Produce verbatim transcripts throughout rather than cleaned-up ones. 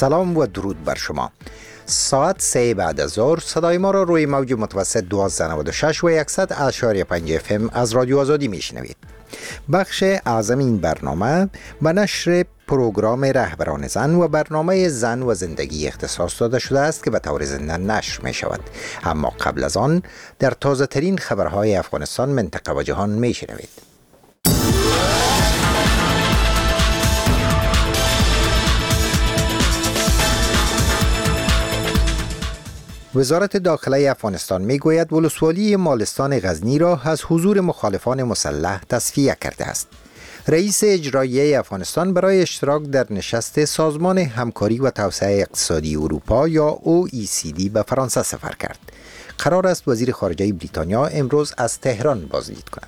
سلام و درود بر شما. ساعت سه بعد از ظهر صدای ما را روی موج متوسط دویست و نود و شش و صد اشاری پنج اف ام از رادیو آزادی میشنوید. بخش اعظم این برنامه به نشر پروگرام رهبران زن و برنامه زن و زندگی اختصاص داده شده است که به طور زنده نشر می شود. اما قبل از آن در تازه ترین خبرهای افغانستان، منطقه و جهان می شنوید. وزارت داخله افغانستان می گوید ولسوالی مالستان غزنی را از حضور مخالفان مسلح تصفیه کرده است. رئیس اجرایی افغانستان برای اشتراک در نشست سازمان همکاری و توسعه اقتصادی اروپا یا او ای سی دی به فرانسه سفر کرد. قرار است وزیر خارجه بریتانیا امروز از تهران بازدید کند.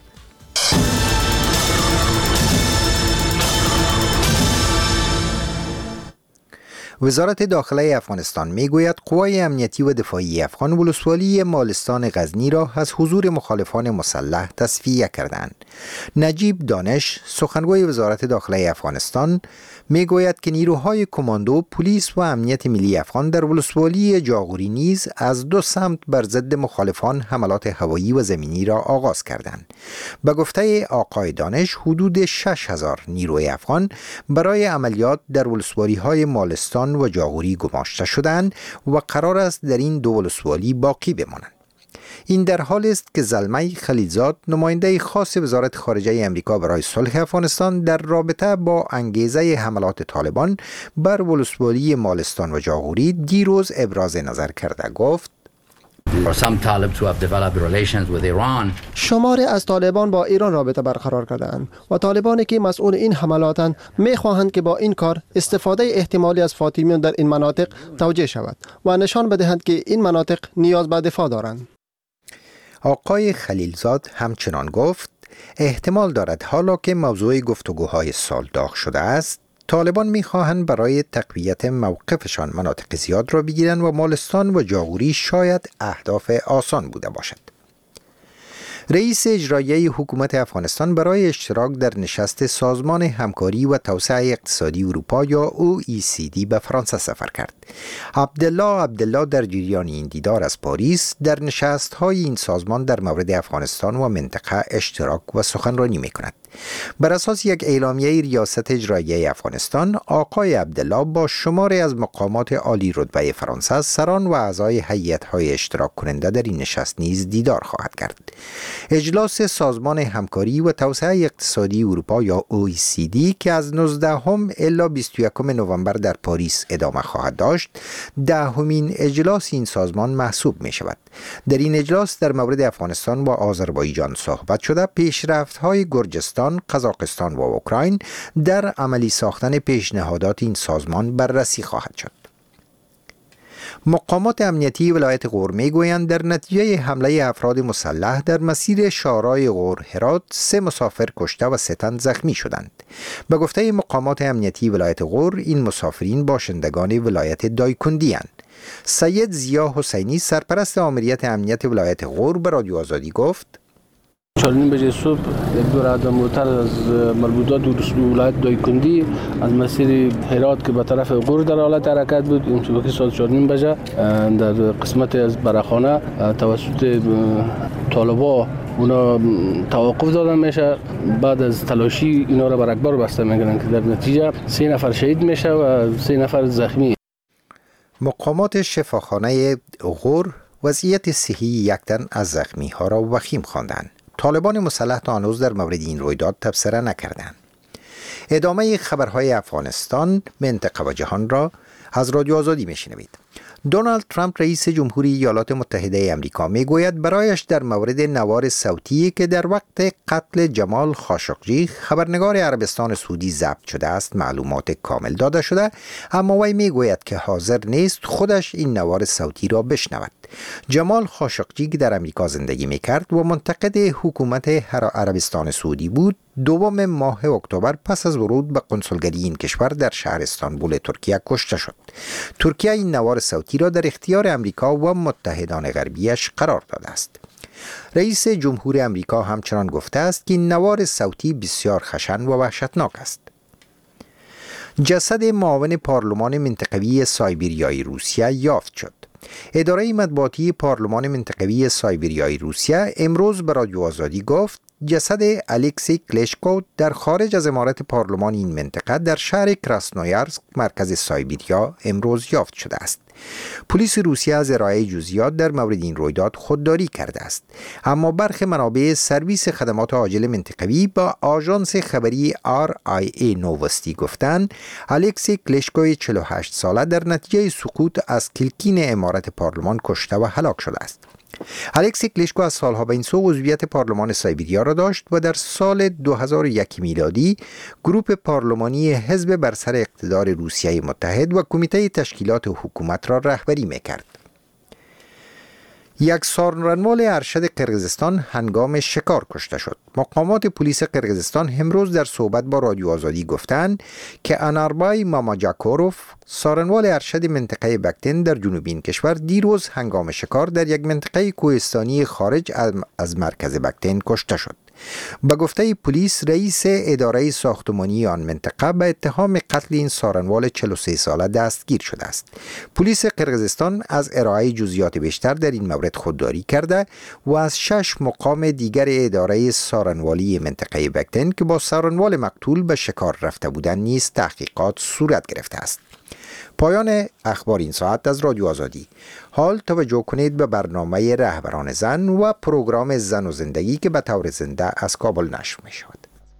وزارت داخله افغانستان میگوید قوای امنیتی و دفاعی افغان ولسوالی مالستان غزنی را از حضور مخالفان مسلح تصفیه کردند. نجیب دانش، سخنگوی وزارت داخله افغانستان، میگوید که نیروهای کماندو، پلیس و امنیت ملی افغان در ولسوالی جاغوری نیز از دو سمت بر ضد مخالفان حملات هوایی و زمینی را آغاز کردند. به گفته آقای دانش، حدود شش هزار نیروی افغان برای عملیات در ولسوالی های مالستان و جاغوری گماشته شدند و قرار است در این دو ولسوالی باقی بمانند. این در حال است که زلمه خلیلزاد، نماینده خاص وزارت خارجه امریکا برای صلح افغانستان، در رابطه با انگیزه حملات طالبان بر ولسوالی مالستان و جاغوری دیروز ابراز نظر کرده. گفت: شماری از طالبان با ایران رابطه برقرار کردند و طالبانی که مسئول این حملاتند می‌خواهند که با این کار استفاده احتمالی از فاطمیان در این مناطق توجیه شود و نشان بدهند که این مناطق نیاز به دفاع دارند. آقای خلیلزاد همچنان گفت احتمال دارد حالا که موضوع گفتگوهای سال داغ شده است، طالبان می‌خواهند برای تقویت موقفشان مناطق زیاد را بگیرند و مالستان و جاغوری شاید اهداف آسان بوده باشد. رئیس اجرایی حکومت افغانستان برای اشتراک در نشست سازمان همکاری و توسعه اقتصادی اروپا یا او ای سی دی به فرانسه سفر کرد. عبدالله عبدالله در جریان این دیدار از پاریس در نشست‌های این سازمان در مورد افغانستان و منطقه اشتراک و سخنرانی می‌کند. بر اساس یک اعلامیه ریاست اجرایی افغانستان، آقای عبدالله با شماری از مقامات عالی رتبه فرانسه، سران و اعضای هیئت‌های اشتراک کننده در این نشست نیز دیدار خواهد کرد. اجلاس سازمان همکاری و توسعه اقتصادی اروپا یا او ای سی دی که از نوزدهم الی بیست و یکم نوامبر در پاریس ادامه خواهد داشت، دهمین اجلاس این سازمان محسوب می شود. در این اجلاس در مورد افغانستان و آذربایجان صحبت شده، پیشرفت‌های گرجستان، قزاقستان و اوکراین در عملی ساختن پیشنهادات این سازمان بررسی خواهد شد. مقامات امنیتی ولایت غور میگویند در نتیجه حمله افراد مسلح در مسیر شارای غور هرات سه مسافر کشته و سه تن زخمی شدند. به گفته مقامات امنیتی ولایت غور، این مسافرین باشندگان ولایت دایکندی اند. سید ضیا حسینی، سرپرست آمریت امنیت ولایت غور، به رادیو آزادی گفت: چهار نیم بجه صبح یک دور عدم موتر از مربوطات ولایت دایکندی از مسیر هرات که به طرف غور در حالت حرکت بود، این وقتی ساعت چهار نیم بجه در قسمت از براخانه توسط طالبا اونا توقف دادن میشه. بعد از تلاشی اینا را بر اکبر بسته میگیرن که در نتیجه سه نفر شهید میشه و سه نفر زخمی. مقامات شفاخانه غور وضعیت صحی یک تن از زخمی ها را وخیم خواندند. طالبان مسلح تا هنوز در مورد این رویداد تبصره نکردند. ادامه خبرهای افغانستان، منطقه و جهان را از رادیو آزادی میشنوید. دونالد ترامپ، رئیس جمهوری ایالات متحده آمریکا، میگوید برایش در مورد نوار صوتی که در وقت قتل جمال خاشقجی، خبرنگار عربستان سعودی، ضبط شده است معلومات کامل داده شده، اما وی میگوید که حاضر نیست خودش این نوار صوتی را بشنود. جمال خاشقجی که در امریکا زندگی میکرد و منتقد حکومت عربستان سعودی بود، دوم ماه اکتبر پس از ورود به قنصلگری این کشور در شهر استانبول ترکیه کشته شد. ترکیه این نوار صوتی را در اختیار امریکا و متحدان غربیش قرار داده است. رئیس جمهور امریکا همچنان گفته است که این نوار صوتی بسیار خشن و وحشتناک است. جسد معاون پارلمان منطقوی سایبریای روسیه یافت شد. اداره مطبوعاتی پارلمان منطقوی سایبریای روسیه امروز به رادیو آزادی گفت جسد الکسی کلشکو در خارج از عمارت پارلمان این منطقه در شهر کراسنویارسک مرکز سایبریا امروز یافت شده است. پلیس روسیه از ارائه جزئیات در مورد این رویداد خودداری کرده است، اما برخی منابع سرویس خدمات عاجل منطقوی با آژانس خبری آر آی ای نووستی گفتند الکسی کلشکو چهل و هشت ساله در نتیجه سقوط از کلکین عمارت پارلمان کشته و هلاک شده است. الکسی کلشکو از سالها به این سو عضویت پارلمان سایبریا را داشت و در سال دو هزار و یک میلادی گروه پارلمانی حزب بر سر اقتدار روسیه متحد و کمیته تشکیلات حکومت را رهبری می‌کرد. یک سارنوال ارشد قرقیزستان هنگام شکار کشته شد. مقامات پلیس قرقیزستان امروز در صحبت با رادیو آزادی گفتند که اناربای ماماجاکوروف سارنوال ارشد منطقه بکتن در جنوب این کشور دیروز هنگام شکار در یک منطقه کوهستانی خارج از مرکز بکتن کشته شد. به گفته پلیس رئیس اداره ساختمانی آن منطقه به اتهام قتل این سارنوال چهل و سه ساله دستگیر شده است. پلیس قرقیزستان از ارائه جزئیات بیشتر در این مورد خودداری کرده و از شش مقام دیگر اداره سارنوالی منطقه بکتن که با سارنوال مقتول به شکار رفته بودند نیز تحقیقات صورت گرفته است. پایان اخبار این ساعت از رادیو آزادی. حال توجه کنید به برنامه رهبران زن و پروگرام زن و زندگی که به طور زنده از کابل نشر می شود.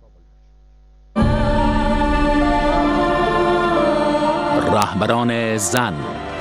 رهبران زن.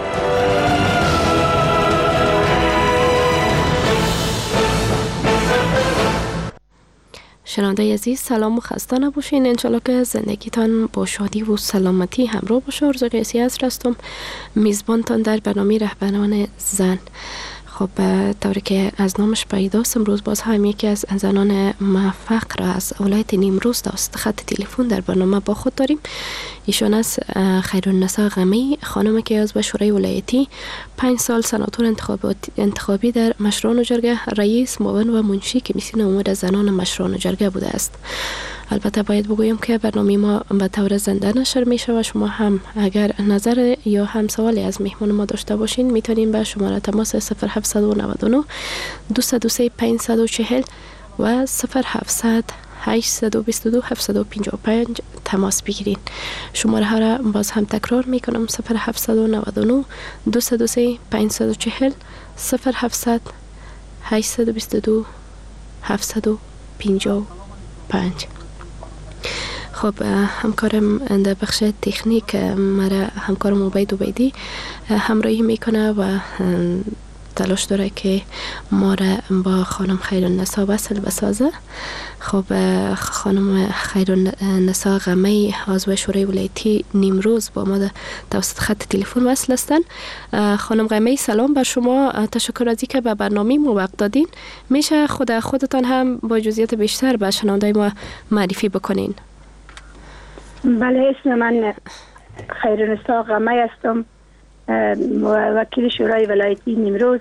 شنونده عزیز سلام و خسته نباشین. انشالله که زندگیتان با شادی و سلامتی همراه باشه. آرزو قیسی هستم، میزبانتان در برنامه رهبران زن. خب طوری که از نامش پیداست امروز باز هم یکی از زنان موفق را از ولایت نیمروز داشت خط تلفن در برنامه با خود داریم. ایشان از خیرالنسا غمی، خانم که عضو شورای ولایتی، پنج سال سناتور انتخابی در مشران و جرگه، رئیس معاون و منشی کمیسیون امور زنان مشران و جرگه بوده است. البته باید بگویم که برنامه ما به طور زنده نشر میشه و شما هم اگر نظر یا هم سوالی از مهمان ما داشته باشین میتونین به شماره تماس صفر هفت نه نه دو دو سه پنج چهار صفر و صفر هفت هشت دو دو هفت پنج پنج تماس بگیرین. شماره ها را باز هم تکرار میکنم: صفر هفت نه نه دو دو سه پنج چهار صفر صفر هفت هشت دو دو هفت پنج پنج. خب همکارم در بخش تکنیک مرا همکارم عبید عبیدی همراهی میکنه و تلاش داره که ما را با خانم خیرالنسا وصل بسازه. خب خانم خیرالنسا غمی عضو شورای ولایتی نیمروز با ما توسط خط تلفن وصل هستن. خانم غمی سلام بر شما، تشکر از اینکه به برنامه ما وقت دادین. میشه خود خودتان هم با جزئیات بیشتر به شنوندای ما معرفی بکنین؟ بله، اسم من خیرالنسا غمی هستم، وکیل شورای ولایتی نیمروز،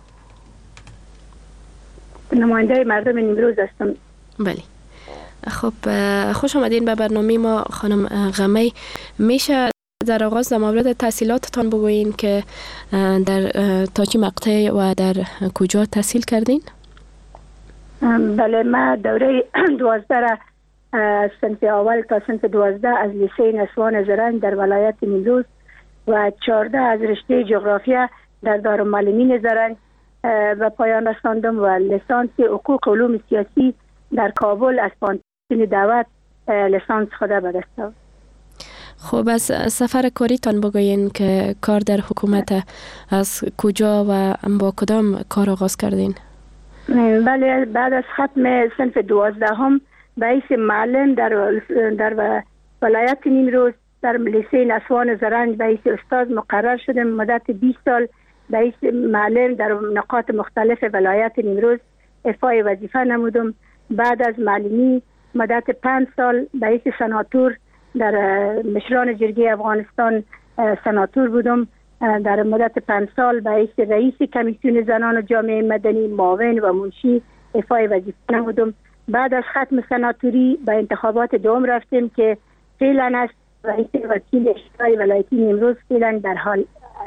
نماینده مردم نیمروز هستم. بله، خب خوش آمدین به برنامه ما خانم غمی. میشه در آغاز در مورد تحصیلاتتان بگوین که در تا چه مقطع و در کجا تحصیل کردین؟ بله، ما دوره دوازده را از صنف اول تا صنف دوازده از لیسه نسوان زرنج در ولایت نیمروز و چهارده از رشته جغرافیا در دارالمعلمین زرنج و پایان رساندم و لیسانس حقوق علوم سیاسی در کابل از پانتون دعوت لیسانس خود به دست آورد. خب از سفر کاریتان بگوین که کار در حکومت از کجا و با کدام کار آغاز کردین؟ بله، بعد از ختم صنف دوازده هم به حیث معلم در در ولایت نیمروز در لیسه نسوان زرنج به حیث استاد مقرر شدم. مدت بیست سال به حیث معلم در نقاط مختلف ولایت نیمروز افای وظیفه نمودم. بعد از معلمی مدت پنج سال به حیث سناتور در مشران جرگه افغانستان سناتور بودم. در مدت پنج سال به حیث رئیس کمیسیون زنان و جامعه مدنی معاون و منشی افای وظیفه نمودم. بعد از ختم سناتوری به انتخابات دوم رفتیم که فعلا است رئیس وکیل اجرایی ولایتی نیمروز فعلا در حال.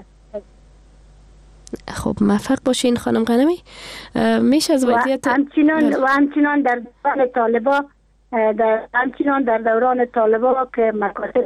خب موفق باشین خانم غنمی. میشه از وضعیت و همچنان و همچنان در دوران طالبا در همچنان در دوران طالبا که مکاتب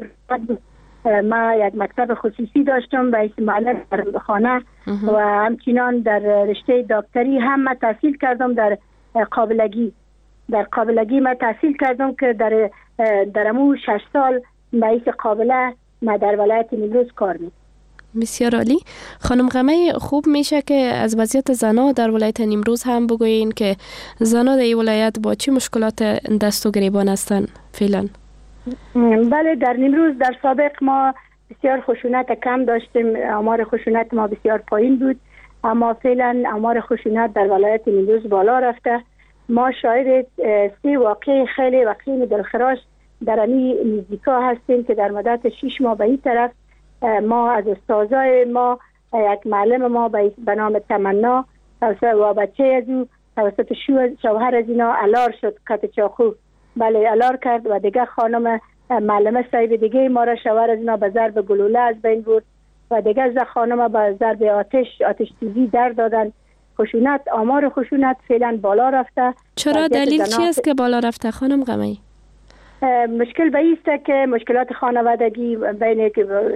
ما یک مکتب خصوصی داشتم به اسم معلم در خانه و همچنان در رشته دکتری هم ما تحصیل کردم در قابلگی در قابلگی ما تحصیل کردم که در در امو شش سال به اسم قابله ما در ولایت نیمروز کار می‌کنم. بسیار عالی. خانم غمی، خوب میشه که از وضعیت زنها در ولایت نیمروز هم بگویین که زنها در این ولایت با چه مشکلات دست و گریبان هستند فعلا؟ بله، در نیمروز در سابق ما بسیار خشونت کم داشتیم، آمار خشونت ما بسیار پایین بود، اما فعلا آمار خشونت در ولایت نیمروز بالا رفته. ما شاهد سه واقع خیلی واقعی دلخراش در این نزدیکا هستیم که در مدت شش ماه به این طرف ما از استادای ما یک معلم ما به نام تمنا توسط و بچه از او توسط شوهر از اینا علار شد، قطع چاقو بله علار کرد و دیگه خانم معلمه صاحب دیگه ما را شوهر از اینا به ضرب گلوله از بین برد و دیگه از خانم به ضرب آتش آتش تیزی در دادن. خشونت آمار خشونت فعلا بالا رفته. چرا دلیل چی است که بالا رفته خانم غمی؟ مشکل به ایست که مشکلات خانوادگی بین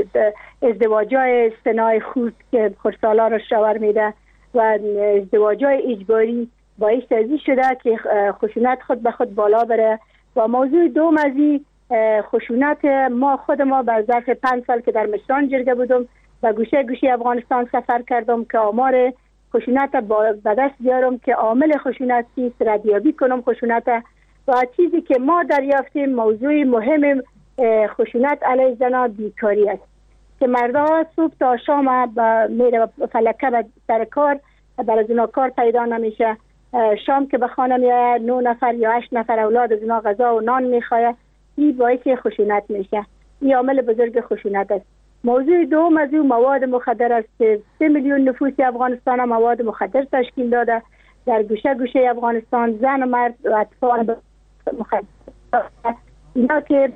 ازدواجای سنای خود که خردسالا را شوهر میده و ازدواجای اجباری باعث ازی شده که خشونت خود به خود بالا بره. و موضوع دوم از این خشونت ما خود ما به ظرف پنج سال که در مشران جرگه بودم و گوشه گوشه افغانستان سفر کردم که آمار خشونت به دست بیارم که عامل خشونت چیست، ردیابی کنم خشونت. و چیزی که ما دریافتیم موضوع مهم خشونت علیه زنان بیکاری است که مردها صبح تا شام میره فلکه به سر کار، برای از اونا کار پیدا نمیشه. شام که به خانه میاد نه نفر یا هشت نفر اولاد از اونا غذا و نان میخواه. این باعث خشونت میشه. این عامل بزرگ خشونت است. موضوع دوم از این مواد مخدر است که سه میلیون نفوس افغانستان مواد مخدر تشکیل داده. در گوشه گوشه افغانستان زن و مرد و اطفال مخدر اینا که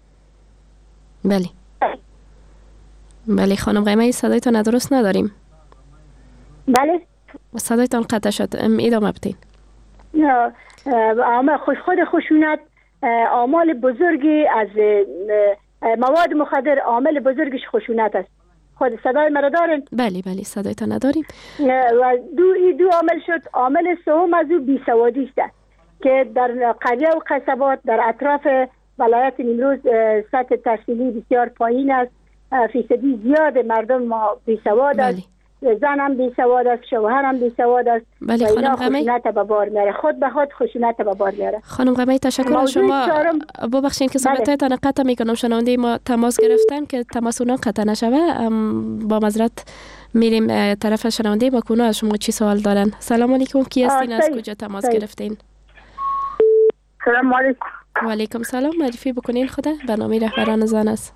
بله بله خانم غیمه صدایتان ندرست نداریم. بله صدایتان قطع شد، ادامه بدین. خود خشونت عامل بزرگی از مواد مخدر عامل بزرگش خشونت است. خود صدای مرا دارین؟ بله بله صدایتان نداریم. و دو ای دو عامل شد. عامل سوم از او بیسوادی است که در قریه و قصبات در اطراف ولایت نیمروز سطح تحصیلی بسیار پایین است. فیصدی زیاد مردم ما بیسواد است. زن هم بیسواد است، شوهر هم بیسواد است. بله خانم غمی خشونت به بار میاره، خود به خود خشونت به بار میاره. خانم غمی تشکر از شما. ببخشید که صحبتتان قطع میکنم. شنونده ما تماس گرفتن که تماس اونا قطع نشوه. با معذرت میریم طرف شنونده با کونو از شما چی سوال دارن. سلام علیکم، کی هستین؟ از کجا تماس گرفتین؟ سلام علیکم. و علیکم سلام. معرفی بکنین خدا. برنامه رهبران زن است.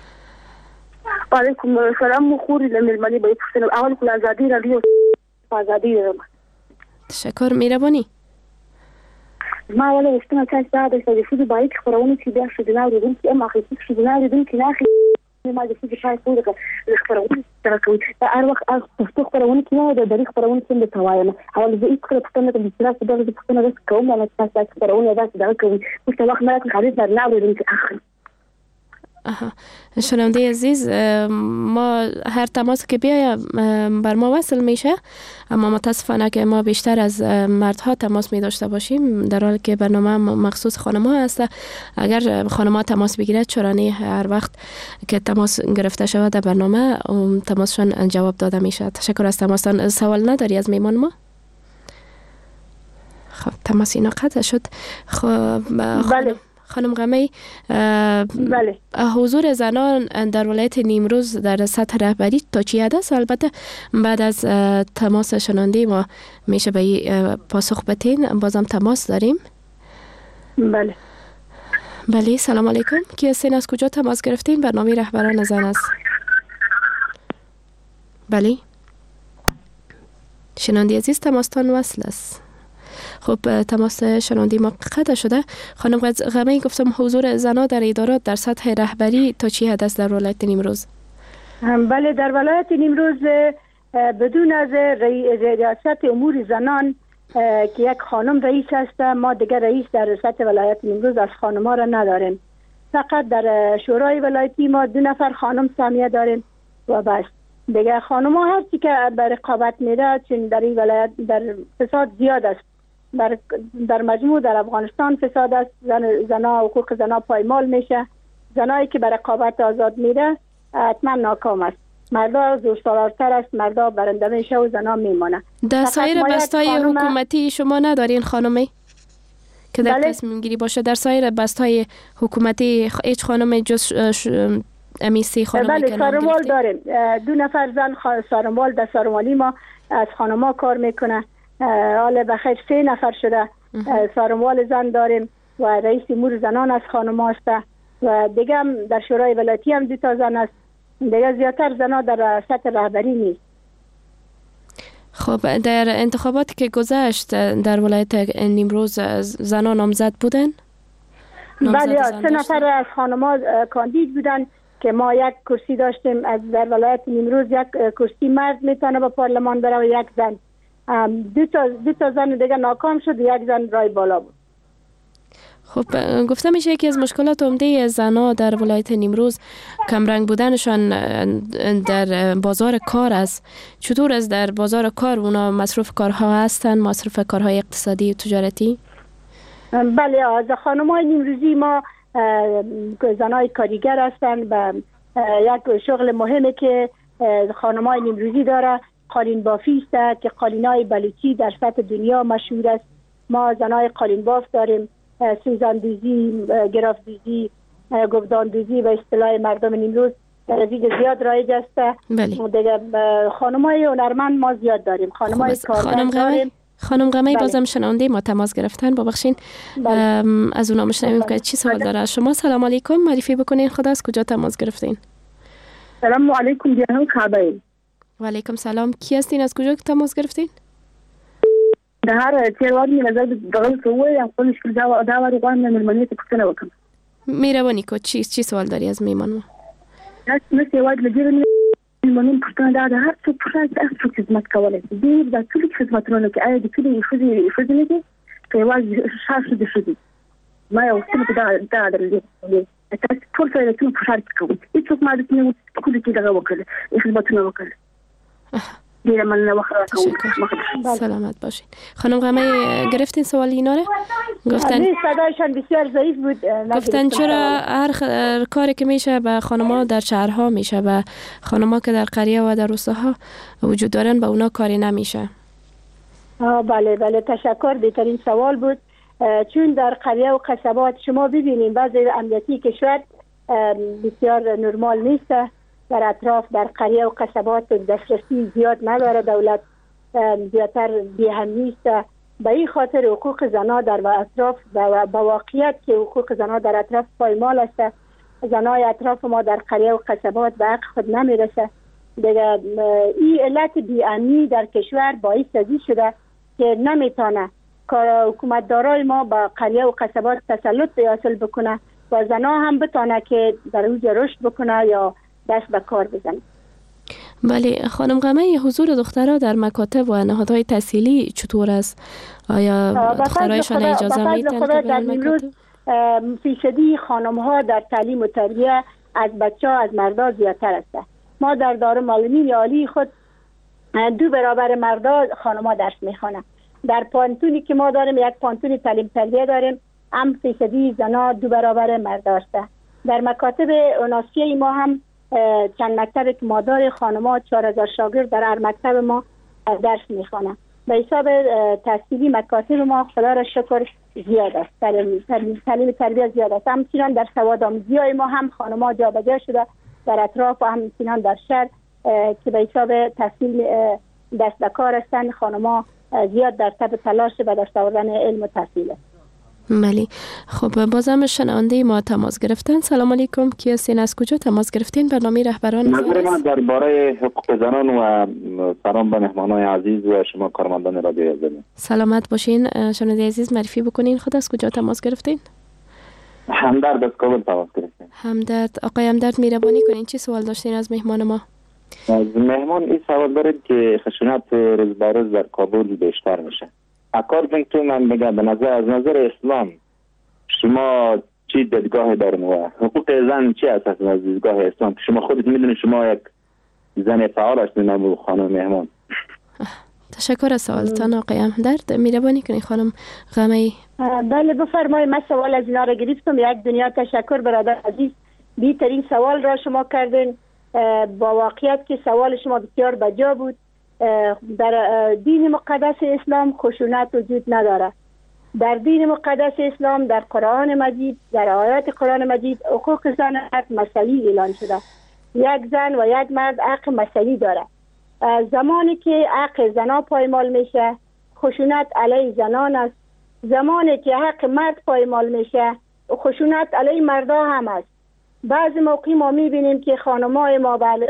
علیکم سلام. مخوری لمیرمانی باید پختنم اول کل ازادی را لیو ازادی را تشکر میربانی. ما ولی استنا کاش بعد از فوز باید خبرونه که بیا شدنا ردون که اما خیلی شدنا ردون که ناخی ما د فوز شای خو د خبرونه ترکوي هر وخت از پښتو خبرونه کې نه د تاریخ خبرونه څنګه توایم اول زه هیڅ کله پښتنه د استراحت د پښتنه د کوم نه تاسو خبرونه دا څه کوي مست وخت ما خالد در نه ردون که اخر آها. شنونده عزیز، ما هر تماس که بیاید بر ما وصل میشه، اما متاسفانه که ما بیشتر از مردها تماس می داشته باشیم در حالی که برنامه مخصوص خانم ها هست. اگر خانم ها تماس بگیرد چرانی هر وقت که تماس گرفته شود در برنامه تماسشان جواب داده میشه. تشکر از تماستان. سوال نداری از میمان ما؟ خب تماس اینا قطع شد. خب بله خانم غمی، بله حضور زنان در ولایت نیمروز در سطح رهبری تا چی حد است؟ البته بعد از تماس شنونده ما میشه به پاسخ بدین. بازم تماس داریم. بله بله سلام علیکم. کی هستین؟ از کجا تماس گرفتین؟ برنامه رهبران زن است. بله شنونده عزیز تماستان وصل است. خب تماس شنوندی ما قطع شده. خانم غمی گفتم حضور زنان در ادارات در سطح رهبری تا چی حد است در ولایت نیمروز؟ بله، در ولایت نیمروز بدون از ریاست امور زنان که یک خانم رئیس است، ما دیگر رئیس در سطح ولایت نیمروز از خانم‌ها را نداریم. فقط در شورای ولایتی ما دو نفر خانم سامیه داریم و بس. دیگه خانم‌ها هر چی که به رقابت میره، چون در این ولایت در فساد زیاد است. در در مجموع در افغانستان فساد است. زن زنا حقوق زنا پایمال میشه. زنایی که به رقابت آزاد میره حتما ناکام است. مردا زورسالارتر است، مردا برنده میشه و زنا میمونه. در سایر بستای خانم... حکومتی شما ندارین خانمی که در بله؟ تصمیم گیری باشه؟ در سایر بستای حکومتی هیچ خانم جز ش... امیسی خانمی بله، که نام سارموال گرفتی؟ داریم. دو نفر زن خ... سارموال در سارموالی ما از خانما کار میکنه. حالا بخیر سه نفر شده سارموال زن داریم و رئیس امور زنان از خانما است و دیگه هم در شورای ولایتی هم دو تا زن است. دیگه زیادتر زنها در سطح رهبری نیست. خب در انتخاباتی که گذشت در ولایت نیمروز زنان نامزد بودن؟ بله، سه نفر از خانما کاندید بودن که ما یک کرسی داشتیم. از در ولایت نیمروز یک کرسی مرد میتونه به پارلمان بره و یک زن. دو تا دو تا زن دیگه ناکام شد و یک زن رای بالا بود. خب گفته میشه یکی از مشکلات عمده زنها در ولایت نیمروز کمرنگ بودنشان در بازار کار است. چطور از در بازار کار اونا مصروف کارها هستن، مصروف کارهای اقتصادی و تجارتی؟ بله، از خانم‌های نیمروزی ما زنای کاریگر هستن و یک شغل مهمی که خانم‌های نیمروزی داره قالین بافی است که قالینای بلوچی در سطح دنیا مشهور است. ما زنای قالین باف داریم، سوزان دوزی، گراف دوزی، گبدان دوزی و اصطلاح مردم نیمروز در دیگه زیاد رایج است. بله. دیگه خانم‌های هنرمند ما زیاد داریم. خانم‌های کارگر داریم. خانم غمی بازم شنونده ما تماس گرفتن، ببخشید از اونا مشنویم که چی سوال داره. شما سلام علیکم، معرفی بکنین خدا، از کجا تماس گرفتین؟ سلام علیکم جناب خبایی. و علیکم سلام، کی هستین، از کجا تماس گرفتین؟ ده هر تیرواد می نظر دغل سوی ام خودش کل داوا داوا رو قام من المنیت پختنه وکم. میروانی کو چی چی سوال داری از میمان ما؟ ناس ناس یواد لجیر المنیم پختنه دا ده هر څو پختنه تاسو څه خدمت کوله. دې د ټول خدماتونو کې آی د ټول خدي خدي نه کې یواد شاشه د شدي. ما یو څه دا دا درلې. تاسو ټول څه ته په شرط کوي. هیڅ ما د نه کول کې دغه وکړه. خدماتونه وکړه. دیره من وخت کوم. سلامت باشین. خانم غمی گرفتین سوال اینا رو؟ گفتن صدایشان بسیار ضعیف بود. گفتن چرا هر خ... کاری که میشه به خانم‌ها در شهرها میشه و خانم‌ها که در قریه و در روستاها وجود دارن به اونا کاری نمیشه؟ آه بله بله، تشکر. بهترین سوال بود. چون در قریه و قصبات شما ببینید بعضی امنیتی کشور بسیار نرمال نیست. در اطراف در قریه و قصبات دسترسی زیاد نداره، دولت زیادتر بی‌هم است. به این خاطر حقوق زنها در اطراف و با واقعیت که حقوق زنها در اطراف پایمال است. زنهای اطراف ما در قریه و قصبات به حق خود نمیرسه. دیگه این علت بی‌امنی در کشور باعث ازی شده که نمیتونه کار حکومتدارای ما با قریه و قصبات تسلط حاصل بکنه و زنها هم بتونه که در اوج رشد بکنه یا دست به کار بزنه. بله خانم غمی، حضور دخترها در مکاتب و نهادهای تحصیلی چطور است؟ آیا دخترایشان اجازه میدن که برن مکاتب؟ فیصدی خانم ها در تعلیم و تربیه از بچه ها از مردا زیادتر است. ما در دارالمعلمین عالی خود دو برابر مردا خانم ها درس میخوانند. در پانتونی که ما داریم یک پانتون تعلیم تربیه داریم، هم فیصدی زنا دو برابر مردا است. در مکاتب اوناسیه ما هم چند مکتب که ما داره خانم‌ها چهار هزار شاگرد در هر مکتب ما درس میخوانند. به حساب تحصیلی مکاتب ما خدا را شکر زیاد است. تعلیم تعلیم تربیت زیاد است. همچنین در سوادآموزی های ما هم خانم‌ها جابجا شده در اطراف و همچنین در شهر که به حساب تحصیل دست به کار هستند. خانم‌ها زیاد در تب تلاش به دست آوردن علم و تحصیل است. بله. خب بازم شنونده ما تماس گرفتن. سلام علیکم، کی هستین، از کجا تماس گرفتین؟ برنامه رهبران نظر من درباره حقوق زنان و سلام به مهمانان عزیز و شما کارمندان رادیو زمین. سلامت باشین. شنونده عزیز معرفی بکنین خود، از کجا تماس گرفتین؟ همدرد از کابل تماس گرفتین. همدرد. آقای همدرد مهربانی کنین چی سوال داشتین از مهمان ما؟ از مهمان این سوال دارید که خشونت روز به روز در کابل بیشتر میشه. اکاردینگ تو من بگم به نظر از نظر اسلام شما چی دیدگاه دارین و حقوق زن چی است از دیدگاه اسلام؟ شما خودت میدونید شما یک زن فعال هستین خانم مهمان. تشکر از سوالتان آقای همدرد. مهربانی کنید خانم غمی. بله بفرمایید. من سوال از اینا را گرفتم. یک دنیا تشکر برادر عزیز، بهترین سوال را شما کردین. با واقعیت که سوال شما بسیار بجا بود. در دین مقدس اسلام خشونت وجود نداره. در دین مقدس اسلام در قرآن مجید، در آیات قرآن مجید حقوق زن حق مساوی اعلان شده. یک زن و یک مرد حق مساوی داره. زمانی که حق زنا پایمال میشه خشونت علیه زنان است. زمانی که حق مرد پایمال میشه خشونت علیه مردا هم است. بعضی موقعی ما میبینیم که خانمای ما بل...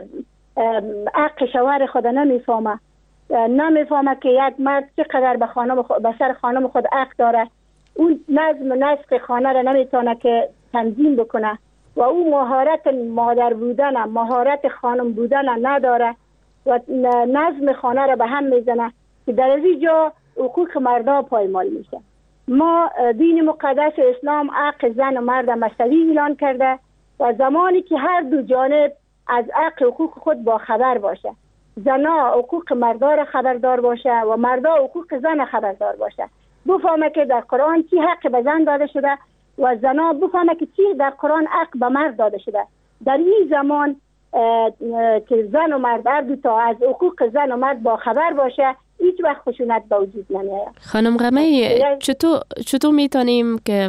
حق شوهر خود نمیفهمه نمیفهمه که یک مرد چقدر به خانم خود به سر خانم خود حق داره. اون نظم و نسق خانه را نمیتونه که تنظیم بکنه و او مهارت مادر بودن، مهارت خانم بودن نداره و نظم خانه را به هم میزنه که در از اینجا حقوق مردا پایمال میشه. ما دین مقدس اسلام حق زن و مرد مساوی اعلان کرده و زمانی که هر دو جانب از حق حقوق خود با خبر باشه، زنا حقوق مردا را خبردار باشه و مردا حقوق زن خبردار باشه، بفهمه که در قرآن چی حق به زن داده شده و زنا بفهمه که چی در قرآن حق به مرد داده شده. در این زمان که زن و مرد هر دو تا از حقوق زن و مرد با خبر باشه هیچ وقت خشونت به وجود نمیاد. خانم غمی چطور چطور میتونیم که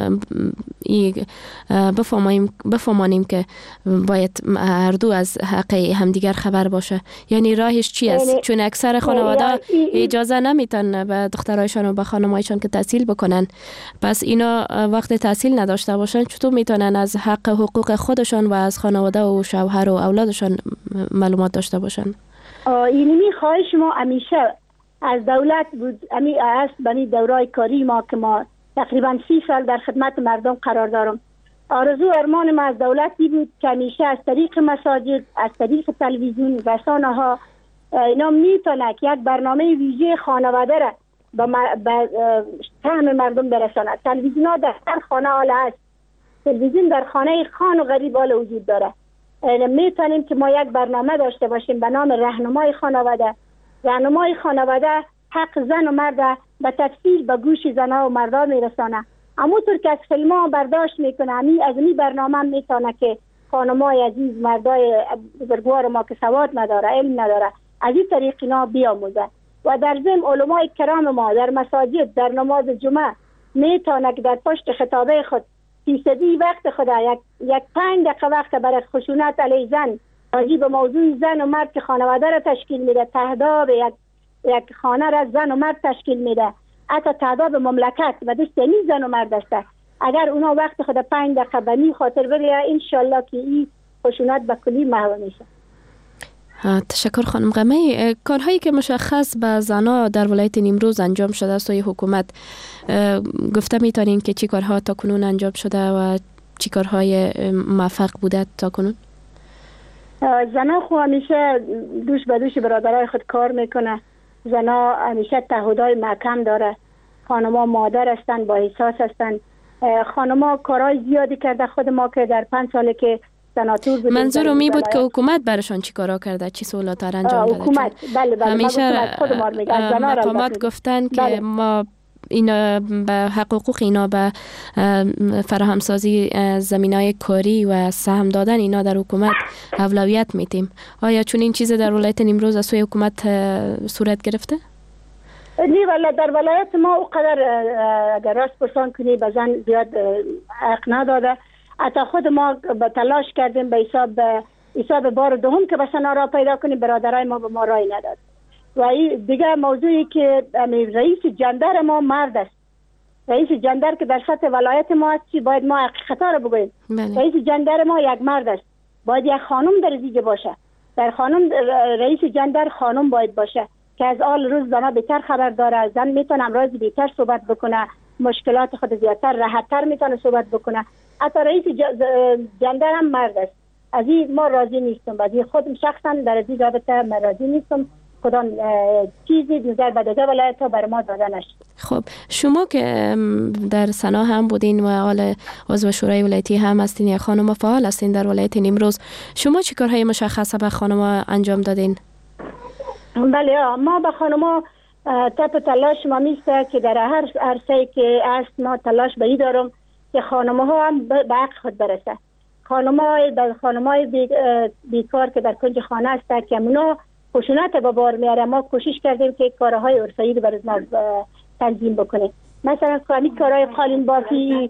بفهمیم بفهمانیم که باید هر دو از حق همدیگر خبر باشه؟ یعنی راهش چی است؟ چون اکثر خانواده اجازه نمیتن به دخترایشان و به خانمایشان که تحصیل بکنن، پس اینا وقت تحصیل نداشته باشن چطور میتونن از حق حقوق خودشان و از خانواده و شوهر و اولادشان معلومات داشته باشن؟ اینمی خواهش ما همیشه از دولت بود. امی است بنی دورای کاری ما که ما تقریبا سی سال در خدمت مردم قرار دارم. آرزو ارمان ما از دولتی بود که همیشه از طریق مساجد، از طریق تلویزیون، رسانه ها اینا میتونه که یک برنامه ویژه خانواده را به فهم مردم برسانه. تلویزیون ها در هر خانه حالا هست. تلویزیون در خانه خان و غریب حالا وجود داره. میتونیم که ما یک برنامه داشته باشیم به نام راهنمای خانواده. راهنمای خانواده حق زن و مرد به تفصیل به گوش زنها و مردا میرسانه. همونطور که از فیلم ها برداشت میکنه همی از این برنامه میتونه که خانمای عزیز، مردای بزرگوار ما که سواد نداره، علم نداره، از این طریق اینا بیاموزه. و در ضمن علمای کرام ما در مساجد در نماز جمعه میتونه که در پشت خطابه خود فیصدی وقت خدا یک یک پنج دقیقه وقت برای خشونت علیه زن راجع به موضوع زن و مرد که خانواده را تشکیل میده، تهداب یک یک خانه را زن و مرد تشکیل میده، حتی تهداب مملکت و دست یعنی زن و مرد است. اگر اونا وقت خود پنج دقیقه به می خاطر بره انشالله که این خشونت به کلی محو میشه. تشکر خانم غمی. کارهایی که مشخص به زنها در ولایت نیمروز انجام شده است و حکومت گفته میتونین که چی کارها تا کنون انجام شده و چی کارهای موفق بوده تا کنون؟ زنها خو همیشه دوش به دوش برادرای خود کار میکنه. زنها همیشه تعهدای محکم داره. خانم‌ها مادر هستن، با احساس هستن. خانم‌ها کارهای زیادی کرده. خود ما که در پنج ساله که سناتور بودیم، منظور می بود که حکومت برشان چی کارا کرده، چی سوالات را انجام داده؟ حکومت بله بله همیشه مقامات گفتن که بله. ما اینا به حقوق اینا به فراهمسازی زمینای کاری و سهم دادن اینا در حکومت اولویت میتیم. آیا چون این چیز در ولایت نیمروز از سوی حکومت صورت گرفته؟ نه ولی در ولایت ما اونقدر اگر راست پرسان کنی به زن زیاد حق نداده. حتی خود ما به تلاش کردیم به حساب حساب بار دوم که بسنا را پیدا کنیم، برادرای ما به ما رای نداد. و دیگه موضوعی که رئیس جندر ما مرد است. رئیس جندر که در سطح ولایت ما است چی باید ما حقیقتا رو بگوییم. رئیس جندر ما یک مرد است، باید یک خانم در زیج باشه. در خانم رئیس جندر خانم باید باشه که از آل روز زنها بهتر خبر داره، زن میتونه امراض بهتر صحبت بکنه، مشکلات خود زیادتر راحتتر میتونه صحبت بکنه. حتی رئیس جندر هم مرد است. از این ما راضی نیستم، از این خودم شخصا در از این رابطه من راضی نیستم. کدام چیزی نظر به دیگه ولایت ها بر ما داده نشد. خب شما که در سنا هم بودین و حال عضو شورای ولایتی هم هستین، یک خانم فعال هستین در ولایت نیمروز، شما چه کارهای مشخصه به خانم انجام دادین؟ بله، ما به خانم تپ تلاش ما میسته که در هر عرصه‌ای که است ما تلاش به این دارم که خانم ها هم به حق خود برسه. خانم های خانم های بیکار که در کنج خانه هست که اونا خشونت به بار میاره، ما کوشش کردیم که کارهای عرفی رو برای ما تنظیم بکنیم. مثلا کارهای قالین بافی،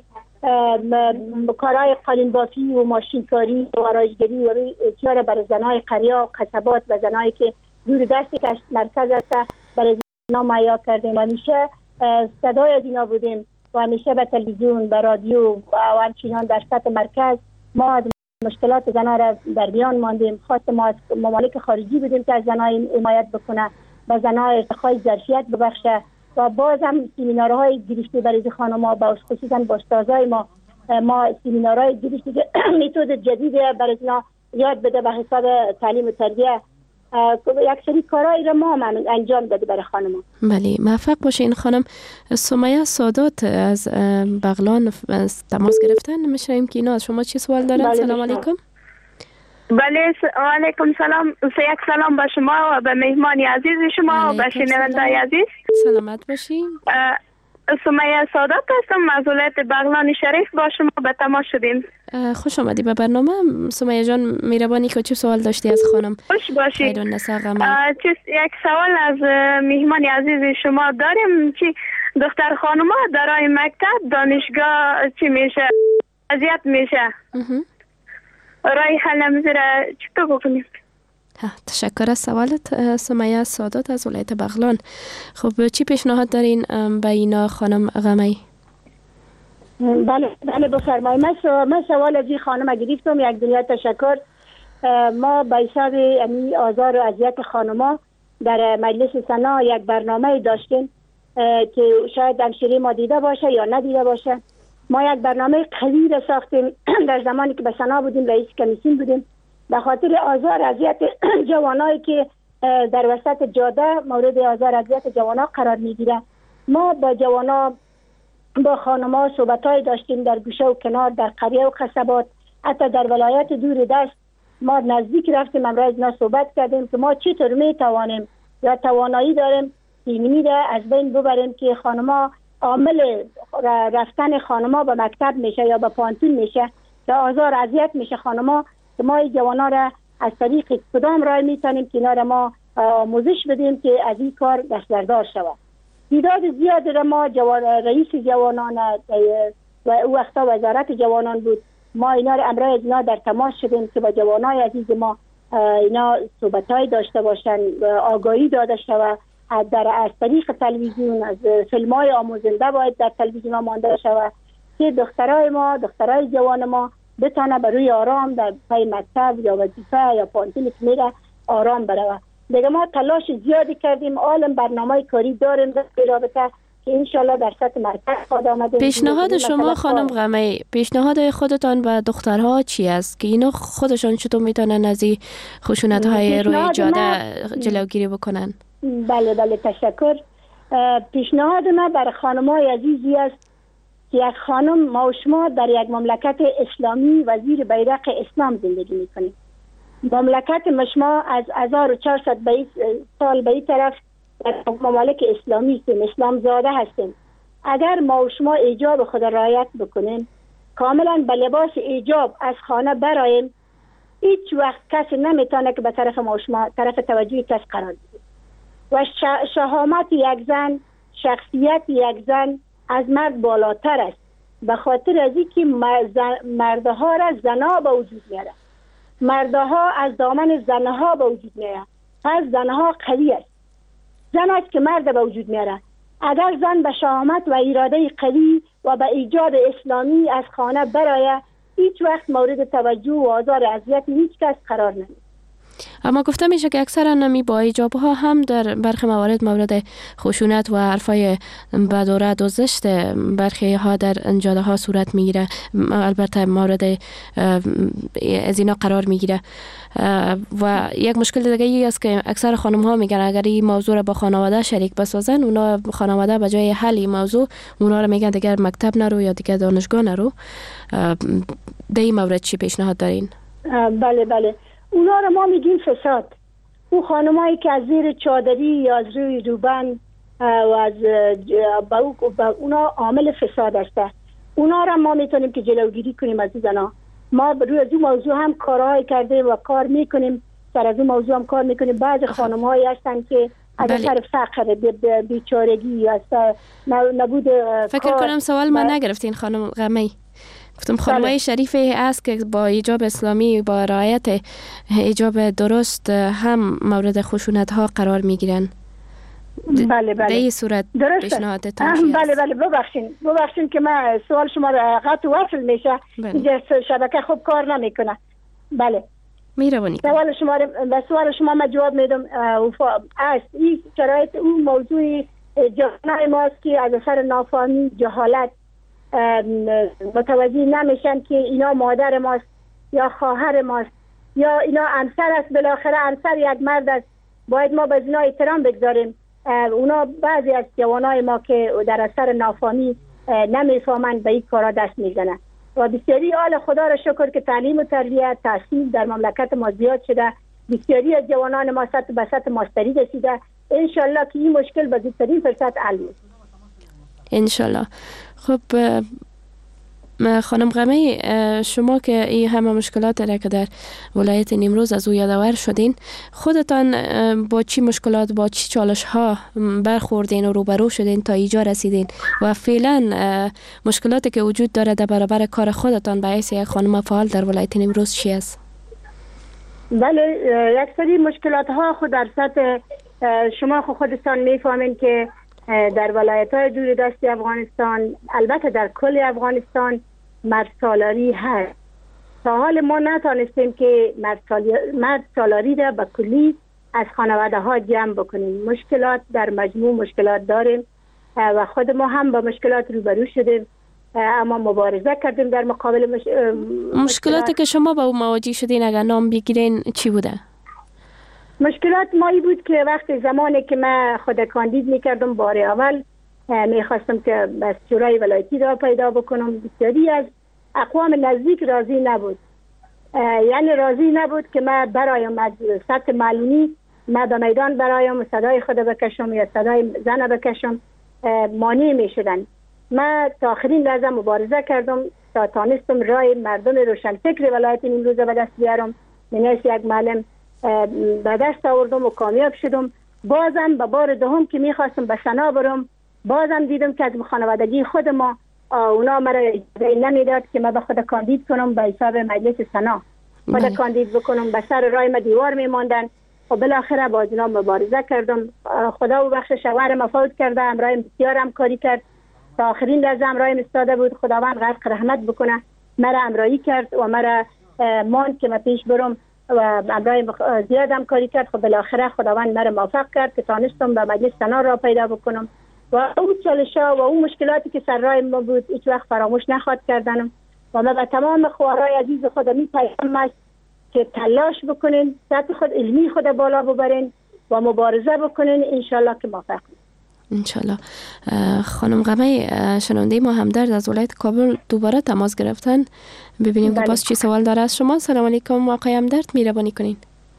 کارهای قالین بافی و ماشینکاری و آرایشگری و کار برای زنهای قریه و قصبات و زنهایی که دور دستی که مرکز هست برای زنها مهیا کردیم و همیشه صدای از اینا بودیم و همیشه به تلویزیون، به رادیو و همچنان در سطح مرکز ما مشکلات زنها را در بیان ماندیم. خواست ما از ممالک خارجی بودیم که از زنها حمایت بکنه، به زنها ارتقای ظرفیت ببخشه و باز هم سمینارهای گرفته برای خانم‌ها، با خصوصا با استادای ما ما سمینارهای گرفته که متد جدید برای اینا یاد بده به حساب تعلیم و تربیه. یک سری کارهایی را ما هم انجام داده برای خانم‌ها. بله، موفق باشین خانم. سمیه سادات از بغلان تماس گرفتن، میشیم که اینا از شما چی سوال دارن؟ بله، سلام علیکم. بله، علیکم سلام. یک سلام به شما و به مهمانی عزیز شما و به شنونده عزیز. سلامت باشین. سمیه سادات هستم از ولایت بغلان شریف، با شما به تماس شدیم. خوش آمدی به برنامه سمیه جان. مهربانی که چه سوال داشتی از خانم؟ خوش باشید. یک سوال از مهمان عزیز شما داریم که دختر خانوما در مکتب دانشگاه چی میشه؟ اذیت میشه. رای حل نمیذاره، چطور بکنیم؟ تشکر از سوالت سمیه سادات از ولایت بغلان. خب چی پیشنهاد دارین به اینا خانم غمی؟ بله بله بفرمایید. من سوال از این خانم گرفتم. یک دنیا تشکر. ما به حساب یعنی آزار و اذیت خانما در مجلس سنا یک برنامه داشتیم که شاید همشیری ما دیده باشه یا ندیده باشه. ما یک برنامه قوی را ساختیم در زمانی که به سنا بودیم، رئیس کمیسیون بودیم، به خاطر آزار اذیت جوانایی که در وسط جاده مورد آزار اذیت جوانا قرار میگیره. ما با جوانا با خانم‌ها صحبت‌های داشتیم در گوشه و کنار، در قریه و قصبات، حتی در ولایت دور دست ما نزدیک رفتیم، امروز اینا صحبت کردیم که ما چطور میتوانیم یا توانایی داریم اینمی را از بین ببریم که خانم‌ها عامل رفتن خانم‌ها به مکتب میشه یا به پانتون میشه یا آزار اذیت میشه خانم‌ها، که ما جوانا را از طریق کدام راه میتونیم که اینا را ما آموزش بدیم که از این کار دستبردار شود. دیداد زیاد را ما جوان رئیس جوانان و او وقتا وزارت جوانان بود، ما اینا را امروز اینا در تماس شدیم که با جوانای عزیز ما اینا صحبت‌های داشته باشن، آگاهی داده شود در از طریق تلویزیون، از فیلم‌های آموزنده باید در تلویزیون مانده شود که دخترای ما دخترای جوان ما بتونه بر روی آرام در پای مکتب یا وظیفه یا پانتون که میره آرام بره. دیگه ما تلاش زیادی کردیم، عالم برنامه کاری داریم در رابطه که انشالله در سطح مرکز خود آمده. پیشنهاد شما خانم غمی، پیشنهاد خودتان به دخترها چی است که اینا خودشان چطور میتونن از این خشونت های روی جاده جلوگیری بکنن؟ بله بله تشکر. پیشنهاد ما برای خانم‌های عزیزی است که یک خانم ما و شما در یک مملکت اسلامی و زیر بیرق اسلام زندگی میکنیم. مملکت مشما از هزار و چهارصد سال به این طرف در ممالک اسلامی هستیم، اسلام زاده هستیم. اگر ما و شما ایجاب خود رعایت بکنیم، کاملا به لباس ایجاب از خانه برایم، هیچ وقت کسی نمیتونه که به طرف ما و شما طرف توجه کس قرار بده. و شهامت یک زن، شخصیت یک زن از مرد بالاتر است، به خاطر از اینکه مردها را زنها به وجود میاره، مردها از دامن زنها به وجود میاره، پس زنها قوی است. زن است که مرد به وجود میاره. اگر زن به شهامت و اراده قوی و به ایجاد اسلامی از خانه برای هیچ وقت مورد توجه و آزار اذیت هیچ کس قرار نمیگیرد. اما گفته میشه که اکثرا نمی با ایجاب ها هم در برخی موارد مورد خشونت و حرفای بد و رد و زشت برخی ها در جاده ها صورت میگیره، البته مورد از اینا قرار میگیره. و یک مشکل دیگه ای است که اکثر خانم ها میگن اگر این موضوع را با خانواده شریک بسازن، اونا خانواده به جای حل این موضوع اونا را میگن دیگر مکتب نرو یا دیگر دانشگاه نرو. در این مورد چی پیشنهاد دارین؟ بله بله، اونا رو ما میگیم فساد. اون خانمایی که از زیر چادری یا از روی روبند و از با اونا عامل فساد هسته، اونا رو ما میتونیم که جلوگیری کنیم از زنا. ما روی از اون موضوع هم کارهای کرده و کار میکنیم، سر از اون موضوع هم کار میکنیم. بعض خانمهایی هستن که از اثر فقر، بیچارگی یا نبود فکر کنم سوال من نگرفتین خانم غمی. گفتم خانمای شریفی است که با ایجاب اسلامی با رعایت ایجاب درست هم مورد خشونت ها قرار میگیرن. بله بله. به این صورت پیشنهادتون چی است؟ بله بله، ببخشین ببخشین که من سوال شما را قطع وصل میشه. اینجا شبکه خوب کار نمیکنه. بله. میروانی. سوال شما به سوال شما من جواب میدم. است این شرایط اون موضوع جهان ماست که از اثر نافهمی، جهالت متوجه نمیشن که اینا مادر ماست یا خواهر ماست یا اینا همسر است. بالاخره همسر یک مرد است، باید ما به اینا احترام بگذاریم. اونا بعضی از جوانای ما که در اثر نافهمی نمیفهمند به این کارا دست میزنن و بسیاری آل خدا را شکر که تعلیم و تربیت تحصیل در مملکت ما زیاد شده. بسیاری از جوانان ما سطح به سطح ماستری رسیده. انشالله که این مشکل به زودترین فرصت حل میشه. انشالله. خب خانم غمی، شما که این همه مشکلات را که در ولایت نیمروز از او یادآور شدین، خودتان با چی مشکلات، با چی چالش ها برخوردین و روبرو شدین تا اینجا رسیدین و فعلا مشکلاتی که وجود داره در برابر کار خودتان به حیث یک خانم فعال در ولایت نیمروز چی است؟ بله، یک سری مشکلات ها خود در سطح شما خودتان میفهمین که در ولایت‌های دور دست افغانستان، البته در کل افغانستان مرد سالاری هست. تا حال ما نتانستیم که مرد سالاری را به کلی از خانواده ها جمع بکنیم. مشکلات در مجموع مشکلات داریم و خود ما هم با مشکلات روبرو شدیم، اما مبارزه کردیم در مقابل مش... مشکلاتی که شما با او مواجه شدین اگر نام بگیرین چی بوده؟ مشکلات مایی بود که وقتی زمانی که من خود کاندید میکردم بار اول میخواستم که بس شورای ولایتی را پیدا بکنم، بسیاری از اقوام نزدیک راضی نبود. یعنی راضی نبود که من برایم از سطح معلومی من به میدان برایم صدای خود بکشم یا صدای زن بکشم، مانع میشدن. من تا آخرین لحظه مبارزه کردم تا تانستم رای مردم روشنفکر ولایت نیمروز به دست بیارم. من از یک معلم به دست آوردم و کامیاب شدم. بازم به بار دوم که میخواستم به سنا برم، بازم دیدم که از خانوادگی خود ما اونا مرا اجازه نمیداد که من به خود کاندید کنم به حساب مجلس سنا، خود کاندید بکنم. به سر رای ما دیوار میماندن و بالاخره با اینا مبارزه کردم. خدا و بخش شوهر ما فوت کرده، امرای بسیار همکاری کرد تا آخرین لحظه امرای استاده بود. خداوند غرق رحمت بکنه، مرا امرایی کرد و مرا مان که من پیش برم و امرای زیاد همکاری کرد. خب بالاخره خداوند مرا موفق کرد که تانستم به مجلس سنا را پیدا بکنم و اون چالش‌ها و اون مشکلاتی که سر راه ما بود هیچ وقت فراموش نخواد کردنم و من به تمام خوارای عزیز خودم می‌پیام است که تلاش بکنین، سطح خود علمی خود بالا ببرین و مبارزه بکنین، انشالله که موفق بشین. انشالله. خانم غمی، شنونده ما همدرد از ولایت کابل دوباره تماس گرفتن، ببینیم که باز چی سوال داره از شما. سلام علیکم آقای همدرد، مهربانی کنین.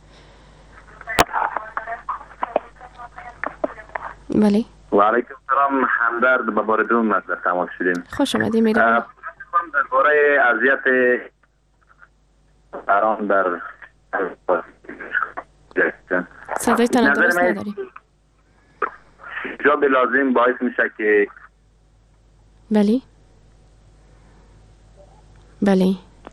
بله. و علیکم السلام، همدرد به بار دوم از تماس شدیم. خوش آمدید. مهربانی. درباره اذیت بران در صدایتان درست نداری. جاب لازم باعث میشه که بله بله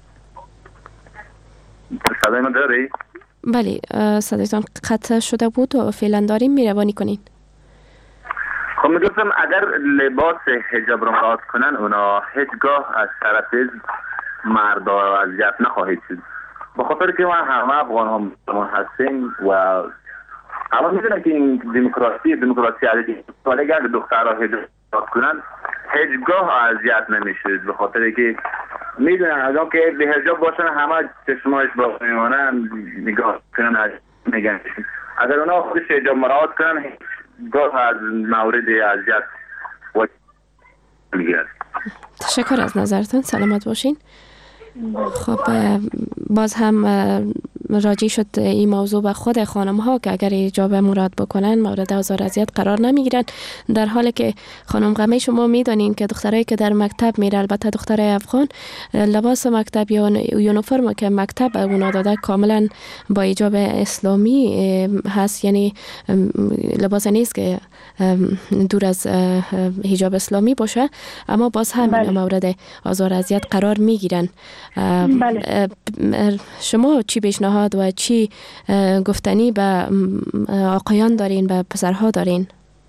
صدای من داری؟ بله صدایتان قطع شده بود و فعلا داریم، مهربانی کنین. خب میگفتم اگر لباس حجاب رو مراعات کنن اونا هیچگاه از طرف مردا اذیت نخواهید شد، به خاطر که ما همه افغان هم مسلمان هستیم و اما میدونم که این دموکراسی دموکراسی علیه اگر دخترها حجاب مراعات کنن هیچگاه اذیت نمیشد، به خاطر که میدونن از اون که به حجاب باشن همه چشمایش باز میمونن نگاه کنن میگن. اگر اونا خودش حجاب مراعات کنن گاه از مورد اذیت و میگیرد. تشکر از نظرتون، سلامت باشین. خب باز هم راجع شد این موضوع به خود خانم ها که اگر حجاب مراد بکنن مورد آزار اذیت قرار نمیگیرن، در حالی که خانم غمی شما میدانین که دخترایی که در مکتب میره، البته دخترای افغان، لباس مکتب یا یونیفرم که مکتب به اونا داده کاملا با حجاب اسلامی هست، یعنی لباس نیست که دور از حجاب اسلامی باشه، اما باز هم بله. مورد آزار اذیت قرار میگیرن. بله. شما چی پیشنهاد و چی گفتنی به آقایان دارین، به پسرها دارین؟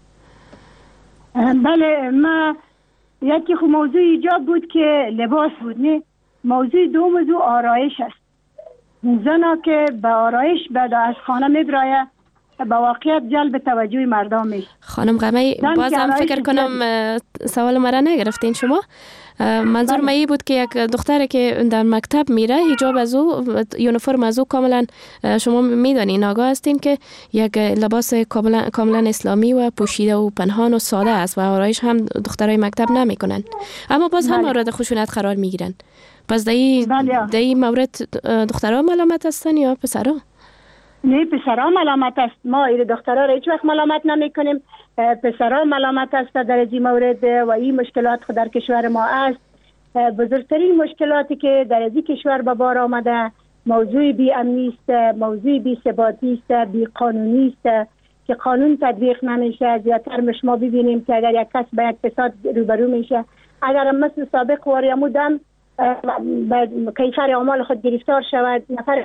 بله، ما یکی خب موضوع حجاب بود که لباس بود، نه موضوع دو موضوع آرایش است. زنا که به آرایش بعد از خانه میبراید با واقعیت جلب توجه مردم میشه. خانم غمی باز هم فکر کنم سوال مرا نگرفتین شما. منظور من این بود که یک دختری که در مکتب میره حجاب از او یونیفرم از او کاملا شما میدانین آگاه هستین که یک لباس کاملا کاملا اسلامی و پوشیده و پنهان و ساده است و آرایش هم دخترای مکتب نمیکنن، اما باز هم مورد خشونت قرار میگیرن. پس در این مورد دخترها ملامت هستن یا پسرها؟ نه، پسرها ملامت است. ما این دخترها را هیچ وقت ملامت نمی کنیم. پسرها ملامت است در این مورد و این مشکلات خود در کشور ما است. بزرگترین مشکلاتی که در این کشور به بار آمده موضوع بی امنی است، موضوع بی ثباتی است، بی قانونی است که قانون تطبیق نمیشه. زیادتر شما ببینیم که اگر یک کس به یک فساد روبرو میشه، اگر مثل سابق واریامودم به کیفر اعمال خود گرفتار شود، نفر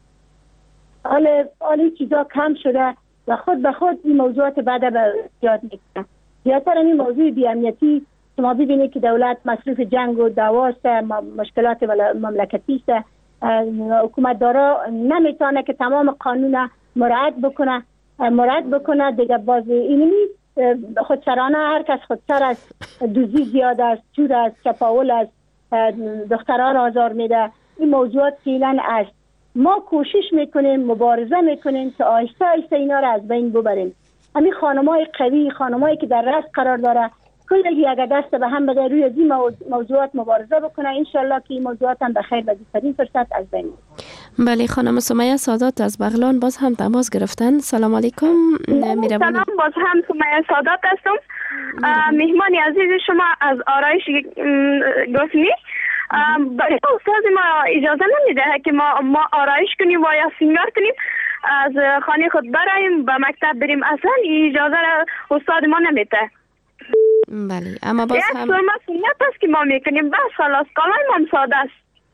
حال حالی چیزا کم شده و خود به خود این موضوعات بعد به زیاد میکنه. زیادتر این موضوع بی‌امنیتی شما ببینید که دولت مصروف جنگ و دعواست، مشکلات مملکتی است. حکومت دارا نمیتونه که تمام قانون مراعات بکنه مراعات بکنه دیگه. باز اینمی خودسرانه هر کس خودسر است، دوزی زیاد است، چور است، چپاول است، دختران آزار میده. این موضوعات فعلا است. ما کوشش میکنیم، مبارزه میکنیم که آهسته آهسته اینا را از بین ببریم. همین خانمای قوی، خانمایی که در رأس قرار داره، کلی اگر دست به هم بده روی این موضوعات مبارزه بکنه، انشالله که این موضوعات هم به خیر و بهترین فرصت از بین میره. بله، خانم سمیه سادات از بغلان باز هم تماس گرفتن. سلام علیکم. سلام، باز هم سمیه سادات هستم. مهمان عزیز شما از آرایش گفتنی. برای استاد ما اجازه نمیده که ما ما آرایش کنیم و یا سینگار کنیم، از خانه خود برایم به مکتب بریم، اصلا اجازه را استاد ما نمیده. بله، اما باز هم یک سرمه سنت است که ما میکنیم، بس خلاص کالای ما ساده است.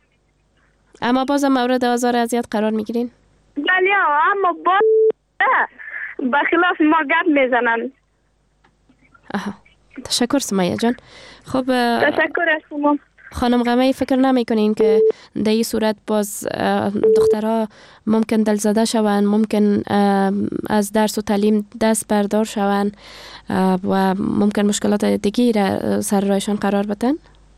اما باز هم مورد آزار اذیت قرار میگیرین؟ بله، اما باز به خلاف ما گپ میزنن. آها، تشکر سمیه جان. خب تشکر از شما. خانم غمی فکر نمی کنین که در این صورت باز دخترها ممکن دلزده شوند، ممکن از درس و تعلیم دست بردار شوند و ممکن مشکلات دیگی را سر رایشان قرار بدن؟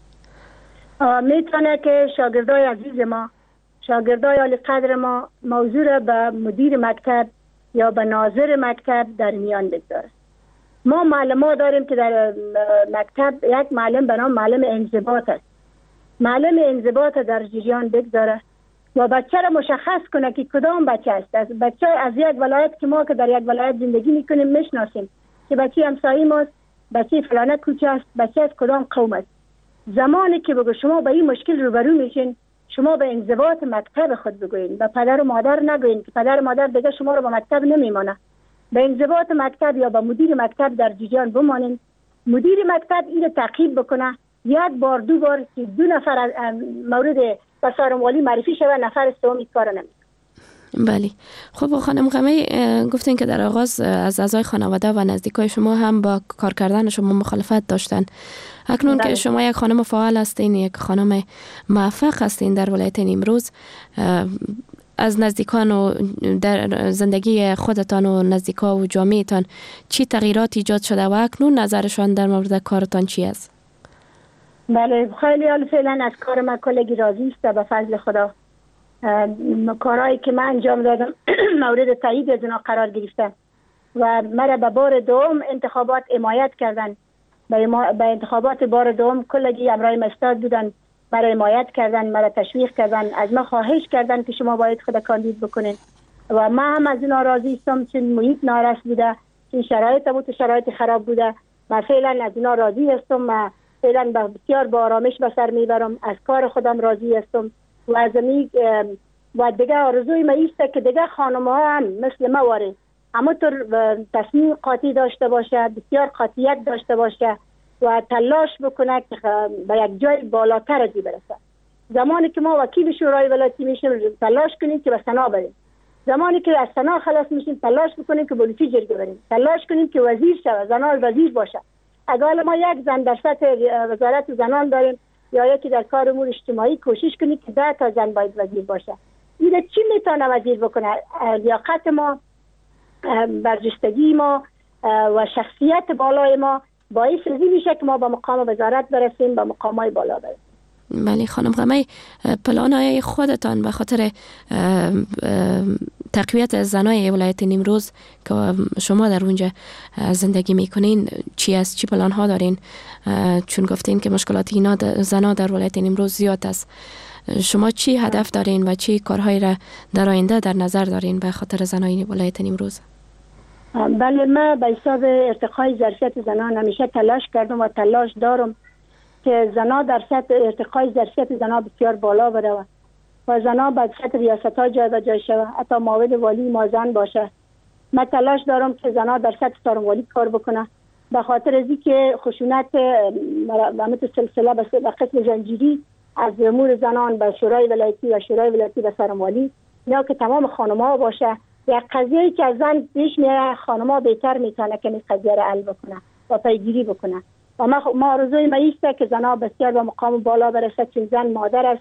میتونه که شاگردای عزیز ما، شاگردای عالی قدر ما موضوع را به مدیر مکتب یا به ناظر مکتب در میان بگذاره. ما معلم داریم که در مکتب یک معلم به نام معلم انضباط است. معلم انضباط در جریان بگذاره و بچه را مشخص کنه که کدام بچه است. از بچه از یک ولایت که ما که در یک ولایت زندگی میکنیم میشناسیم که بچه همسایه ماست، بچه فلانه کوچه است، بچه از کدام قوم است. زمانی که بگو شما به این مشکل روبرو میشین، شما به انضباط مکتب خود بگوین، به پدر و مادر نگوین که پدر و مادر دیگه شما رو به مکتب نمیمانه. به انضباط مکتب یا به مدیر مکتب در جریان بمانین. مدیر مکتب این تعقیب بکنه، یک بار دو بار که دو نفر از مورد بسارم والی معرفی شود، نفر سومی کار نمیکنه. بله. خب خانم قمه، گفتین که در آغاز از اعضای خانواده و نزدیکای شما هم با کار کردن شما مخالفت داشتن. اکنون که شما یک خانم فعال هستین، یک خانم موفق هستین در ولایت نیمروز، از نزدیکان و در زندگی خودتان و نزدیکا و جامعهتان چی تغییرات ایجاد شده و اکنون نظرشان در مورد کارتان چی است؟ بله، خیلی حال فعلا از کار من کلگی راضی است به فضل خدا. کارهایی که من انجام دادم مورد تایید از اونا قرار گرفته و مرا به بار دوم انتخابات حمایت کردن. به انتخابات بار دوم کلگی همراه مستاد بودن، مرا حمایت کردن، مرا تشویق کردن، از ما خواهش کردن که شما باید خود کاندید بکنین و من هم از اونا راضی هستم. چون محیط نارس بوده، چون شرایط بود شرایط خراب بوده، من فعلا از اونا راضی هستم. و فعلا بسیار با آرامش به سر میبرم، از کار خودم راضی هستم و از می و دیگه آرزوی ما ایسته که دیگه خانم ها هم مثل ما واره همونطور تصمیم قاطع داشته باشه، بسیار قاطعیت داشته باشه و تلاش بکنه که به یک جای بالاتر از این برسه. زمانی که ما وکیل شورای ولایتی میشیم تلاش کنیم که به سنا بریم، زمانی که از سنا خلاص میشیم تلاش بکنیم که بلوچی جرگه بریم، تلاش کنیم که وزیر شه، زنان وزیر باشه. اگر ما یک زن در سطح وزارت زنان داریم یا یکی در کار امور اجتماعی، کوشش کنیم که ده تا زن باید وزیر باشه. این چی میتونه وزیر بکنه؟ لیاقت ما، برجستگی ما و شخصیت بالای ما باعث ازی میشه که ما به مقام وزارت برسیم، به مقامای بالا برسیم. بله خانم قمه، پلانهای خودتان به خاطر تقویت زنای ولایت نیمروز که شما در اونجا زندگی میکنین چی است؟ چی پلان ها دارین؟ چون گفتین که مشکلات اینا زنا در ولایت نیمروز زیاد است. شما چی هدف دارین و چی کارهایی را در آینده در نظر دارین به خاطر زنای ولایت نیمروز؟ بله، من به حساب ارتقای ظرفیت زنان همیشه تلاش کردم و تلاش دارم که زنا در سطح ارتقای ظرفیت زنا بسیار بالا بره و زنا به سطح ریاست ها جای به جای شود، حتی معاون والی ما زن باشه. من تلاش دارم که زنا در سطح سارنوالی کار بکنه، به خاطر از اینکه خشونت مثل سلسله به قسم زنجیری از امور زنان به شورای ولایتی و شورای ولایتی به سارنوالی یا که تمام خانم‌ها باشه، یک قضیه‌ای که زن پیش میاد خانم‌ها بهتر میتونه که این قضیه را حل بکنه و پیگیری بکنه. و ما ما آرزوی ما ایسته که زنها بسیار به مقام بالا برسه، چون زن مادر است،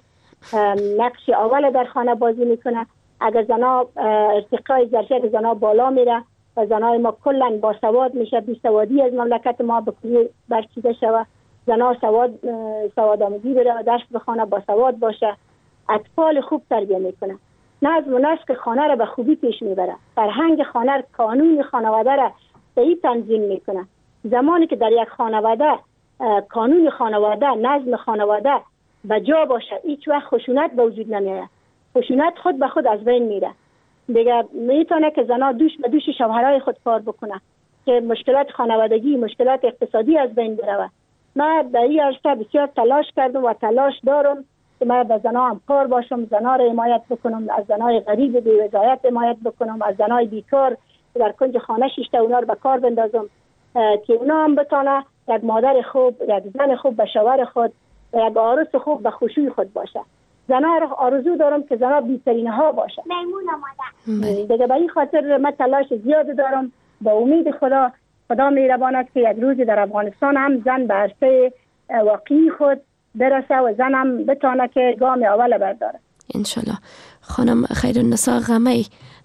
نقش اول در خانه بازی میکنه. اگر زنها ارتقای ظرفیت زنها بالا میره و زنهای ما کلا با سواد میشه، بی سوادی از مملکت ما به کلی برچیده شود، زنها سواد سواد آموزی بره و درس بخونه، با سواد باشه، اطفال خوب تربیت میکنه، نظم و نسق خانه را به خوبی پیش میبره، فرهنگ خانه، قانون خانواده را صحیح تنظیم میکنه. زمانی که در یک خانواده قانون خانواده، نظم خانواده به جا باشه، هیچ وقت خشونت به وجود نمیاد. خشونت خود به خود از بین میره. دیگه میتونه که زنا دوش به دوش شوهرای خود کار بکنه که مشکلات خانوادگی، مشکلات اقتصادی از بین بره. من در این عرصه بسیار تلاش کردم و تلاش دارم که من به زنا هم کار باشم، زنا را حمایت بکنم، از زنای غریب بی وضعیت حمایت بکنم، از زنای بیکار در کنج خانه شیشته اونا رو به کار بندازم که اونا هم بتونه یک مادر خوب، یک زن خوب به شوهر خود و یک عروس خوب به خوشوی خود باشه. زنها را آرزو دارم که زنها بی‌ترین ها باشه. میمونه مادر. دیگه به این خاطر من تلاش زیاد دارم. با امید خدا، خدا مهربان است که یک روزی در افغانستان هم زن به عرصه واقعی خود برسه و زن هم بتونه که گام اول برداره. انشالله. خانم خیرالنسا قمه،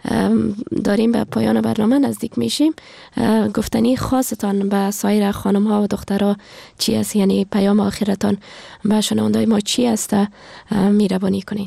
داریم به پایان برنامه نزدیک میشیم. گفتنی خاصتان به سایر خانم ها و دخترها چی است؟ یعنی پیام آخرتان به شنوندای ما چی است؟ میربانی کنین.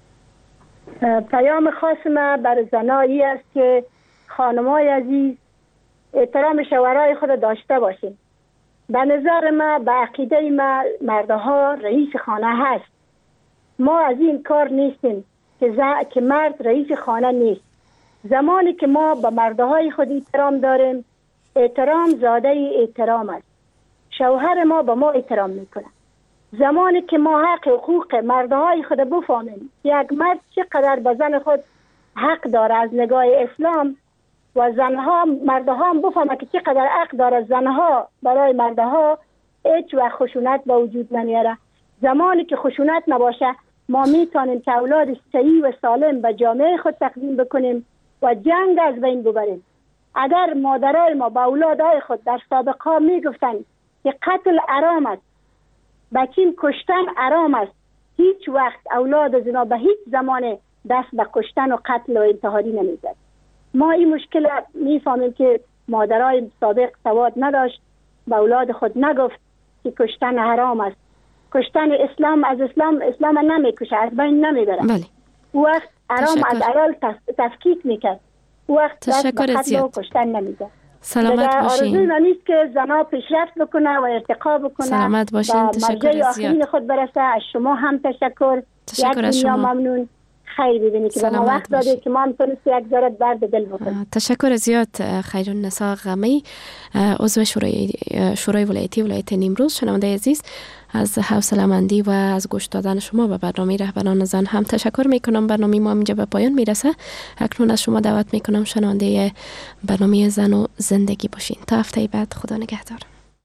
پیام خاص ما بر زنایی است که خانمای عزیز احترام شوهرای خود داشته باشیم. به نظر ما، به عقیده ما، مردها رئیس خانه هست. ما از این کار نیستیم که, ز... که مرد رئیس خانه نیست. زمانی که ما به مردهای خود احترام داریم، احترام زاده احترام است. شوهر ما به ما احترام میکنه. زمانی که ما حق حقوق مردهای خود بفهمیم، یک مرد چقدر به زن خود حق داره از نگاه اسلام و زنها، مردها هم بفهمه که چقدر حق داره زنها برای مردها، هیچ وقت خشونت به وجود نمیاره. زمانی که خشونت نباشه، ما میتونیم که اولاد صحیح و سالم به جامعه خود تقدیم بکنیم و جنگ از بین ببریم. اگر مادرای ما با اولادای خود در سابقه میگفتن که قتل حرام است، بچین کشتن حرام است، هیچ وقت اولاد از اینا به هیچ زمان دست به کشتن و قتل و انتحاری نمیزد. ما این مشکل میفهمیم که مادرای سابق سواد نداشت، به اولاد خود نگفت که کشتن حرام است. کشتن اسلام از اسلام اسلام نمیکشه، از بین نمیبره. بله. وقت حرام از حلال تفکیک میکرد. وقت دست به قتل و کشتن نمیزد. سلامت باشین. آرزوی من است که زنا پیشرفت بکنه و ارتقا بکنه. سلامت باشین. تشکر زیاد. خود برسه. از شما هم تشکر. تشکر از شما. ممنون. خیلی ببینی که ما وقت داده که ما هم تونست یک ذره درد دل بکنیم. تشکر زیاد خیرالنسا غمی، عضو شورای شورای ولایتی ولایت نیمروز. شنونده عزیز، از حوصله‌مندی و از گوش دادن شما به برنامه رهبران زن هم تشکر میکنم. برنامه ما اینجا به پایان میرسه. اکنون از شما دعوت میکنم شنونده برنامه زن و زندگی باشین. تا هفته بعد، خدا نگهدار.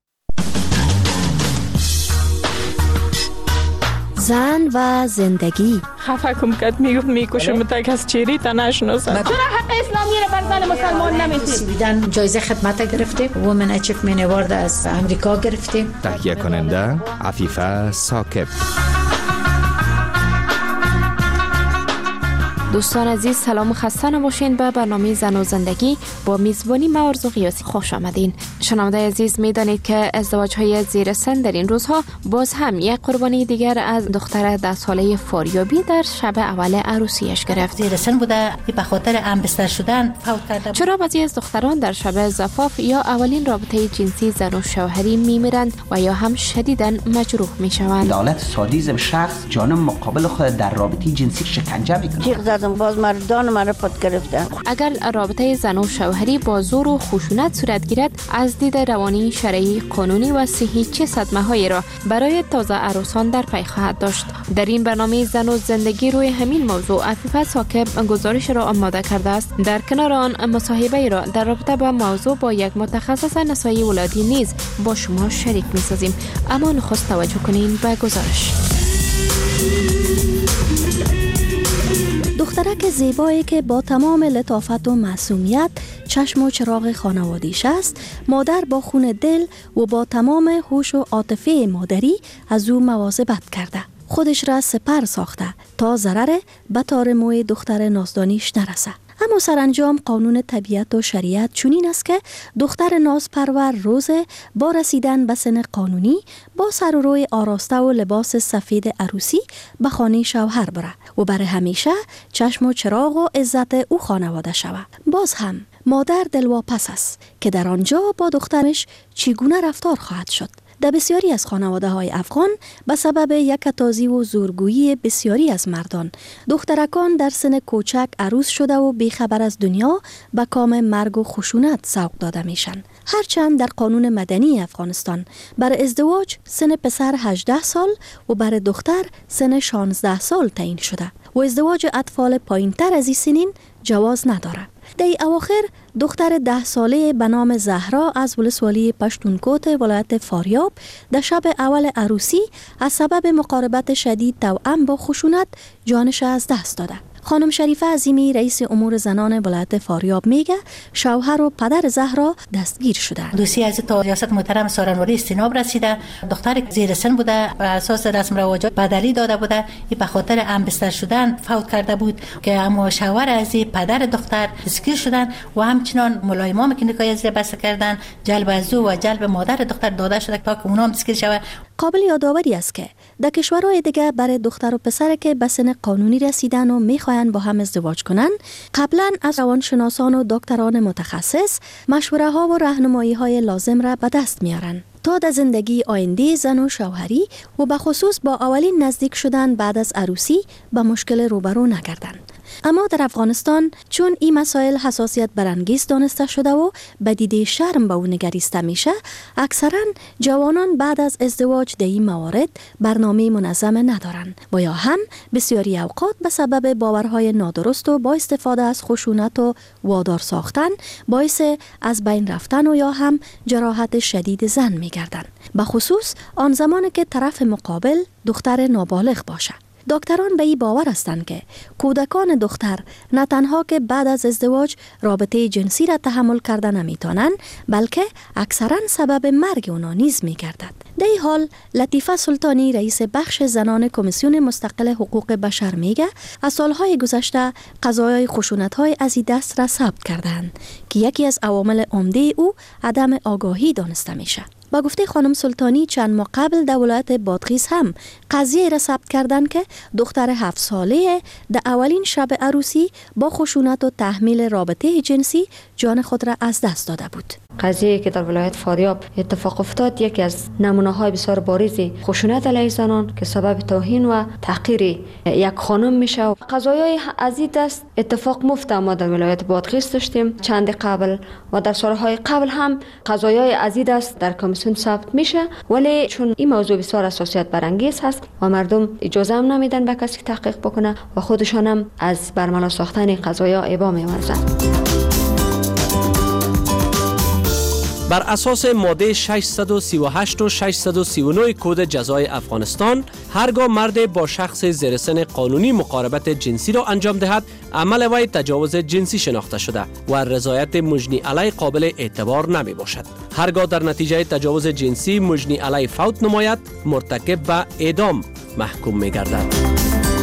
زن و زندگی. خفه کم کد میگفت میکشم تک از چیری تا نشناسن. چرا حق اسلامی رو بر زن مسلمان نمیدید؟ سویدن جایزه خدمت گرفته، وومن اچیومنت اوارد از امریکا گرفته. تهیه کننده عفیفه ثاقب. دوستان عزیز، سلام و خسته نباشین. به برنامه زن و زندگی با میزبانی من آرزو غیاثی خوش آمدین. شنونده عزیز، میدانید که ازدواج‌های زیر سن در این روزها باز هم یک قربانی دیگر از دختر ده ساله فاریابی در شب اول عروسیش گرفت. زیر سن بوده، به خاطر انبستر شدن فوت کرده. چرا بعضی از دختران در شب زفاف یا اولین رابطه جنسی زن و شوهری میمیرند و یا هم شدیداً مجروح میشوند؟ دولت سادیسم، شخص جانب مقابل خود در رابطه جنسی شکنجه میکنه. باز مردان مرا پد گرفتن. اگر رابطه زن و شوهری با زور و خشونت صورت گیرد، از دید روانی، شرعی، قانونی و صحی چه صدمه هایی را برای تازه عروسان در پی خواهد داشت؟ در این برنامه زن و زندگی روی همین موضوع عفیفه ثاقب گزارش را آماده کرده است. در کنار آن مصاحبه را در رابطه با موضوع با یک متخصص نسایی ولادی نیز با شما شریک می‌سازیم. اما نخست توجه کنین به گزارش. دخترک زیبایی که با تمام لطافت و معصومیت چشم و چراغ خانوادیش است، مادر با خون دل و با تمام هوش و عاطفه مادری از او مواظبت کرده. خودش را سپر ساخته تا ضرر به تار موی دختر نازدانیش نرسه. اما سرانجام قانون طبیعت و شریعت چنین است که دختر نازپرور روز با رسیدن به سن قانونی با سر و روی آراسته و لباس سفید عروسی به خانه شوهر بره و برای همیشه چشم و چراغ و عزت او خانواده شود. باز هم مادر دلواپس است که در آنجا با دخترش چگونه رفتار خواهد شد. در بسیاری از خانواده های افغان به سبب یکتازی و زورگویی بسیاری از مردان، دخترکان در سن کوچک عروس شده و بیخبر از دنیا به کام مرگ و خشونت سوق داده میشن. هرچند در قانون مدنی افغانستان برای ازدواج سن پسر هجده سال و برای دختر سن شانزده سال تعیین شده و ازدواج اطفال پایین تر از این سنین جواز نداره. در اواخر دختر ده ساله به نام زهرا از ولسوالی پشتونکوت ولایت فاریاب در شب اول عروسی از سبب مقاربت شدید توأم با خشونت جانش از دست داده. خانم شریفه عظیمی رئیس امور زنان ولایت فاریاب میگه شوهر و پدر زهرا دستگیر شده. دوسیه از تا ریاست محترم سارنوری استیناب رسیده. دختر زیر سن بوده، بر اساس رسم رواجات بدلی داده بوده. این به خاطر انبستر شدن فوت کرده بود که اما شوهر از پدر دختر دستگیر شدن و همچنان ملایمامی که نکای از بس کردن جلب از او و جلب مادر دختر داده شده تا که اونها دستگیر شوند. قابل یادآوری است که در کشورهای دیگه برای دختر و پسر که به سن قانونی رسیدن و میخواین با هم ازدواج کنن، قبلا از روانشناسان و دکتران متخصص مشوره ها و راهنمایی های لازم را به دست میارن تا در زندگی آینده زن و شوهری و به خصوص با اولین نزدیک شدن بعد از عروسی به مشکل روبرو نگردند. اما در افغانستان چون این مسائل حساسیت برانگیز دانسته شده و به دیده شرم به او نگریسته میشه، اکثرا جوانان بعد از ازدواج در این موارد برنامه منظم ندارن و یا هم بسیاری اوقات به سبب باورهای نادرست و با استفاده از خشونت و وادار ساختن باعث از بین رفتن و یا هم جراحت شدید زن میگردن، به خصوص آن زمان که طرف مقابل دختر نابالغ باشه. دکتران به این باور هستند که کودکان دختر نه تنها که بعد از ازدواج رابطه جنسی را تحمل کرده نمیتونند، بلکه اکثرا سبب مرگ اونا نیز میگردد. در این حال لطیفه سلطانی رئیس بخش زنان کمیسیون مستقل حقوق بشر میگه از سالهای گذشته قضایای خشونت‌های از این دست را ثبت کردند که یکی از عوامل عمده او عدم آگاهی دانسته میشه. با گفته خانم سلطانی چند ماه قبل در ولایت بادغیس هم قضیه را ثبت کردند که دختر هفت ساله در اولین شب عروسی با خشونت و تحمیل رابطه جنسی جان خود را از دست داده بود. قضیه که در ولایت فاریاب اتفاق افتاد یکی از نمونه‌های بسیار بارز خشونت علیه زنان که سبب توهین و تحقیر یک خانم میشه. قضایای از این دست اتفاق مفته ما در ولایت بادغیس داشتیم چند قبل و در سالهای قبل هم قضایای از این دست در کمیسیون ثبت میشه، ولی چون این موضوع بسیار حساسیت برانگیز هست و مردم اجازه هم نمیدن به کسی تحقیق بکنه و خودشان هم از برملا ساختن قضایا ابا می‌ورزند. بر اساس ماده ششصد و سی و هشت و ششصد و سی و نه کد جزای افغانستان، هرگاه مرد با شخص زیر سن قانونی مقاربت جنسی را انجام دهد، عمل وی تجاوز جنسی شناخته شده و رضایت مجنی علی قابل اعتبار نمی باشد. هرگاه در نتیجه تجاوز جنسی مجنی علی فوت نماید، مرتکب به اعدام محکوم می گردد.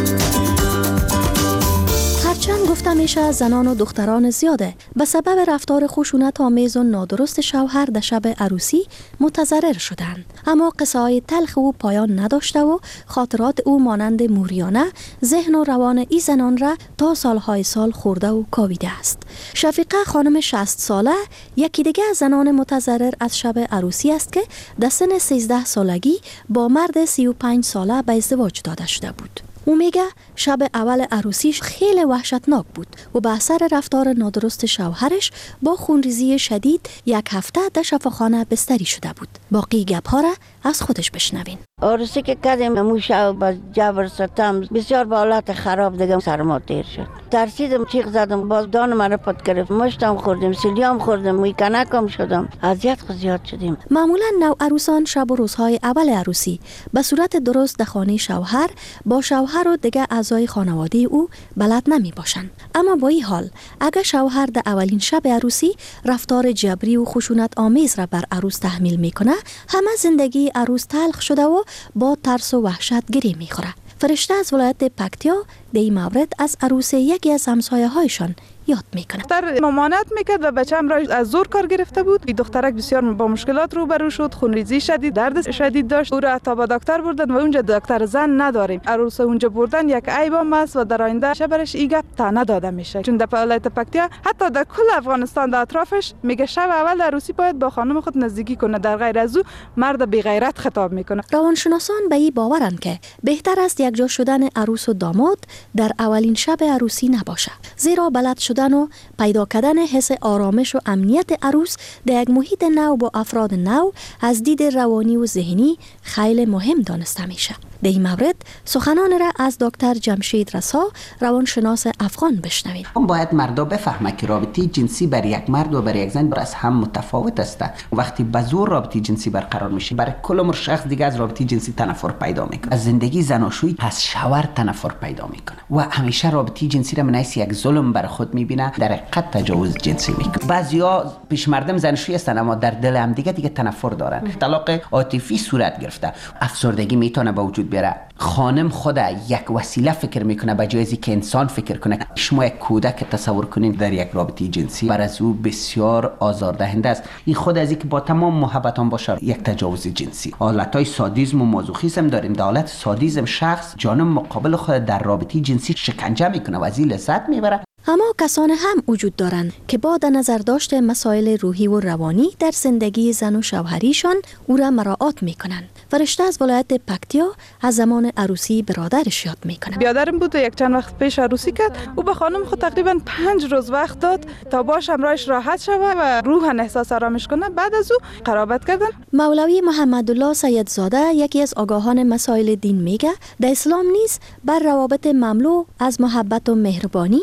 هرچند گفته میشه زنان و دختران زیاده به سبب رفتار خشونت آمیز و نادرست شوهر در شب عروسی متضرر شدند، اما قصه های تلخ او پایان نداشته و خاطرات او مانند موریانه ذهن و روان ای زنان را تا سالهای سال خورده و کاویده است. شفیقه خانم شصت ساله یکی دیگه از زنان متضرر از شب عروسی است که در سن سیزده سالگی با مرد سی و پنج ساله به ازدواج داده شده بود. او میگه شب اول عروسیش خیلی وحشتناک بود و به اثر رفتار نادرست شوهرش با خونریزی شدید یک هفته در شفاخانه بستری شده بود. باقی گپ ها را از خودش بشنوین. عروسی که کردیم امو شب با جبر ستم بسیار با حالت خراب دیگه سر ما تیر شد. ترسیدم چیغ زدم، باز دان من پد گرفت، مشتم خوردیم، سیلیام خوردم، میکنکم شدم، اذیت خود زیاد شدیم. معمولا نو عروسان شب و روزهای اول عروسی به صورت درست در خانه شوهر با شوهر و دیگه اعضای خانواده او بلد نمی باشند. اما با این حال اگر شوهر در اولین شب عروسی رفتار جبری و خشونت آمیز را بر عروس تحمیل میکنه، همه زندگی عروس تلخ شده و با ترس و وحشت گری میخوره. فرشته از ولایت پکتیا در این مورد از عروس یکی از همسایه هایشان یاد میکنه. دختر ممانعت میکرد و بچه‌م را از زور کار گرفته بود. این دخترک بسیار با مشکلات روبرو شد، خونریزی شدید، درد شدید داشت. او را تا به دکتر بردن و اونجا دکتر زن نداریم. عروس اونجا بردن یک عیبم است و در آینده شبرش این گپ تا نداده میشه. چون در ولایت پکتیا حتی در کل افغانستان در اطرافش میگه شب اول عروسی باید با خانم خود نزدیکی کنه، در غیر از او مرد بی غیرت خطاب میکنه. روانشناسان به این باورند که بهتر است یک جا شدن عروس و داماد در اولین شب عروسی نباشه، زیرا بلد شدن و پیدا کردن حس آرامش و امنیت عروس در یک محیط نو با افراد نو از دید روانی و ذهنی خیلی مهم دانسته میشه. در این مورد سخنان را از دکتر جمشید رسا روانشناس افغان بشنوید. هم باید مردا بفهمه که رابطه جنسی بر یک مرد و بر یک زن از هم متفاوت است. وقتی به زور رابطه جنسی برقرار میشه، برای کل عمر شخص دیگه از رابطه جنسی تنفر پیدا میکنه. از زندگی زناشویی از شوهر تنفر پیدا میکنه و همیشه رابطه جنسی را منیس یک ظلم بر خود میبینه، در حقیقت تجاوز جنسی میکنه. بعضیا پیش مردم زناشویی هستن اما در دل هم دیگه دیگه تنفر دارن. طلاق عاطفی صورت گرفته، افسردگی میتونه به وجود بیاره. خانم خود یک وسیله فکر میکنه به جای از اینکه انسان فکر کنه. شما یک کودک تصور کنین در یک رابطه جنسی، بر از او بسیار آزاردهنده است. این خود از اینکه با تمام محبتان باشه یک تجاوز جنسی. حالتهای سادیسم و مازوخیسم داریم. در حالت سادیسم شخص جانب مقابل خود در رابطه جنسی شکنجه میکنه و از این لذت میبره. اما کسان هم وجود دارند که با در نظر داشت مسائل روحی و روانی در زندگی زن و شوهریشان او را مراعات میکنند. فرشته از ولایت پکتیا از زمان عروسی برادرش یاد میکنه. بیادرم بود و یک چند وقت پیش عروسی کرد. او به خانم خود تقریبا پنج روز وقت داد تا باش همراهش راحت شود و روحاً احساس آرامش کنه. بعد از او قرابت کردن. مولوی محمدالله سیدزاده یکی از آگاهان مسائل دین میگه در اسلام نیز بر روابط مملو از محبت و مهربانی می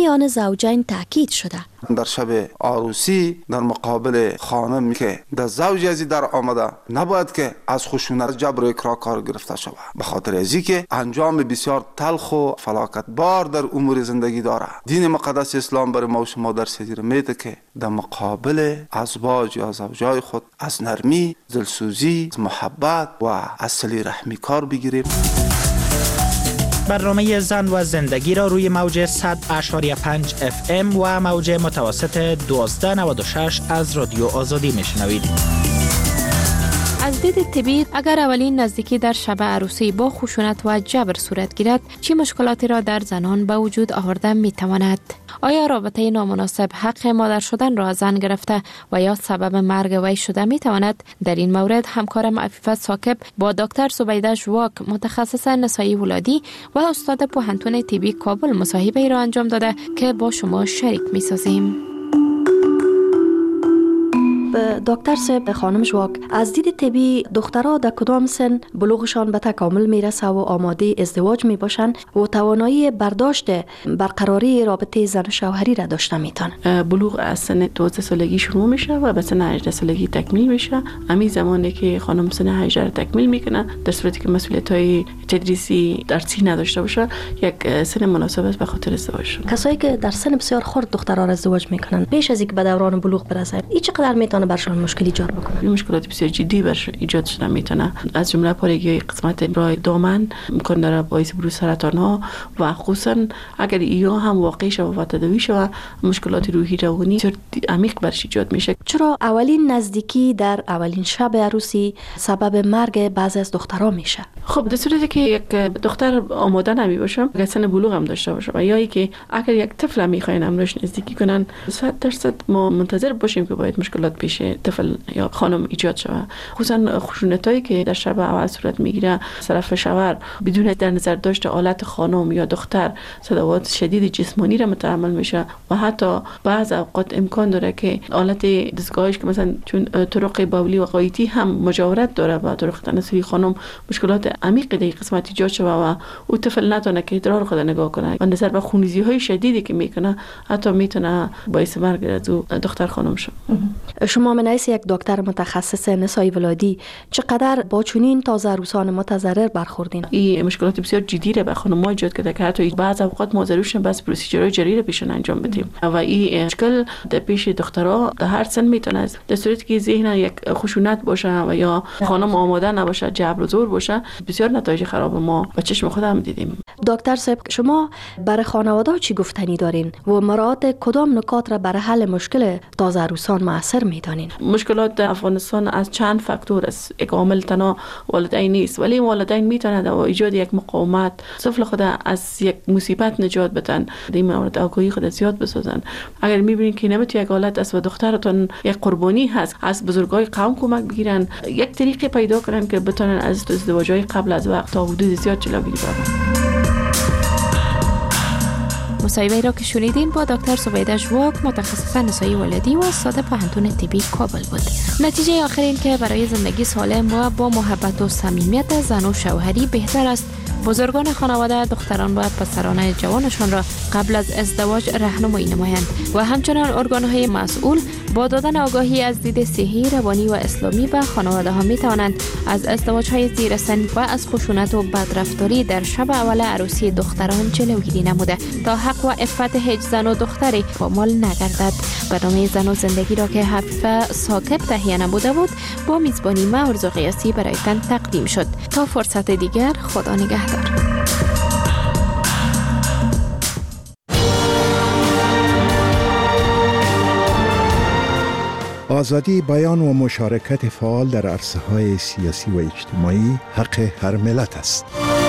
میان زوجین تاکید شده. در شب عروسی در مقابل خانم که در زوج ازی در آمده نباید که از خشونت جبر و اکراه کار گرفته شود، به خاطر ازی که انجام بسیار تلخ و فلاکت بار در امور زندگی داره. دین مقدس اسلام برای ما و شما در سیدیر میده که در مقابل ازواج یا زوجای خود از نرمی، دلسوزی، محبت و از صله رحمی کار بگیریم. برنامه زن و زندگی را روی موج صد و پنج اف ام و موج متوسط دوازده نود و شش از رادیو آزادی میشنوید. از دید طبی اگر اولین نزدیکی در شب عروسی با خشونت و جبر صورت گیرد، چه مشکلاتی را در زنان به وجود آورده می تواند؟ آیا رابطه نامناسب حق مادر شدن را زن گرفته و یا سبب مرگ وی شده می تواند؟ در این مورد همکارم عفیفه ساکب با دکتر زبیده ژواک متخصص نسایی ولادی و استاد پوهنتون طبی کابل مصاحبه ای را انجام داده که با شما شریک می سازیم. دکتر صاحب، خانم ژواک، از دید طبی دخترها در کدام سن بلوغشان به تکامل میرسه و آماده ازدواج میباشن و توانایی برداشت برقراری رابطه زن و شوهری را داشته میتونن؟ بلوغ از سن دوازده سالگی شروع میشه و به سن هجده سالگی تکمیل میشه. همین زمانی که خانم سن هجده تکمیل میکنه، در صورتی که مسئولیت‌های تدریسی درسی نداشته باشه، یک سن مناسب است به خاطر ازدواج. کسایی که در سن بسیار خرد دخترها را ازدواج میکنن پیش از اینکه به دوران بلوغ برسن، این چقدر میتونه برشان مشکل ایجاد بکنه؟ این مشکلات بسیار جدی برش ایجاد شده میتونه، از جمله پارگی قسمت راه دامن امکان داره باعث بروز سرطان ها و خصوصا اگر اینا هم واقع شود و تداوی شود، مشکلات روحی روانی بسیار عمیق برش ایجاد میشه. چرا اولین نزدیکی در اولین شب عروسی سبب مرگ بعضی از دخترها میشه؟ خب در صورتی که یک دختر آماده نمی باشه، اگر سن بلوغ هم داشته باشه و یا اینکه اگر یک طفل میخواین امروز نزدیکی کنن، صد درصد ما منتظر باشیم که باید مشکلات پیش طفل یا خانم ایجاد شود. خصوصا خشونتایی که در شب اول صورت میگیره طرف شوهر بدون در نظر داشته حالت خانم یا دختر صدمات شدید جسمانی را متحمل میشه و حتی بعض اوقات امکان داره که حالت دستگاهش که مثلا چون طرق بولی و غایطی هم مجاورت داره با طرق تناسلی خانم، مشکلات عمیق در قسمت ایجاد شود و او طفل نتونه که ادرار خود نگاه کنه و نظر به خونریزی های شدیدی که میکنه حتی میتونه باعث مرگ از دختر خانم شه. شما من ایس یک دکتر متخصص نسایی ولادی چقدر با چنین تازه عروسان متضرر برخوردین؟ این مشکلات بسیار جدی را به خانم‌ها ایجاد کرده که حتی بعض اوقات ما ضرورش بس پروسیجرهای جدی را پیشن انجام بدیم و این مشکل در پیش دخترها در هر سن میتونه، در صورتی که ذهن یک خشونت باشه و یا خانم آماده نباشه، جبر و زور باشه، بسیار نتایج خراب ما به چشم خود هم دیدیم. دکتر صاحب، شما برای خانواده چی گفتنی دارین و مراعات کدام نکات را برای حل مشکل تازه عروسان مؤثر میدانین؟ مشکلات در افغانستان از چند فاکتور است. یک عامل تنها والدین نیست، ولی والدین میتونند با ایجاد یک مقاومت طفل خود از یک مصیبت نجات بدن. در این مورد آگاهی خود زیاد بسازن. اگر میبینین که نمیتونی یک حالت است و دخترتون یک قربانی هست، از بزرگای قوم کمک بگیرن، یک طریقی پیدا کنن که بتونن از ازدواج‌های قبل از وقت تا حدود زیاد جلوگیری کنن. مصاحبه را که شنیدین با دکتر زبیده ژواک متخصص نسایی ولادی و استاد پوهنتون طبی کابل بود. نتیجه آخر این که برای زندگی سالم و با محبت و صمیمیت زن و شوهری بهتر است بزرگان خانواده دختران و پسران جوانشان را قبل از ازدواج راهنمایی نمایند و همچنان ارگان‌های مسئول با دادن آگاهی از دید صحی، روانی و اسلامی به خانواده ها می توانند از ازدواج‌های زیر سن و از خشونت و بدرفتاری در شب اول عروسی دختران جلوگیری نموده تا حق و عفت هیچ زن و دختری پامال نگردد. برنامه زن و زندگی را که عفیفه ساکب تهیه نموده بود با میزبانی من آرزو قیاسی برایتان تقدیم شد. تا فرصت دیگر، خدا نگهدار. آزادی بیان و مشارکت فعال در عرصه‌های سیاسی و اجتماعی حق هر ملت است.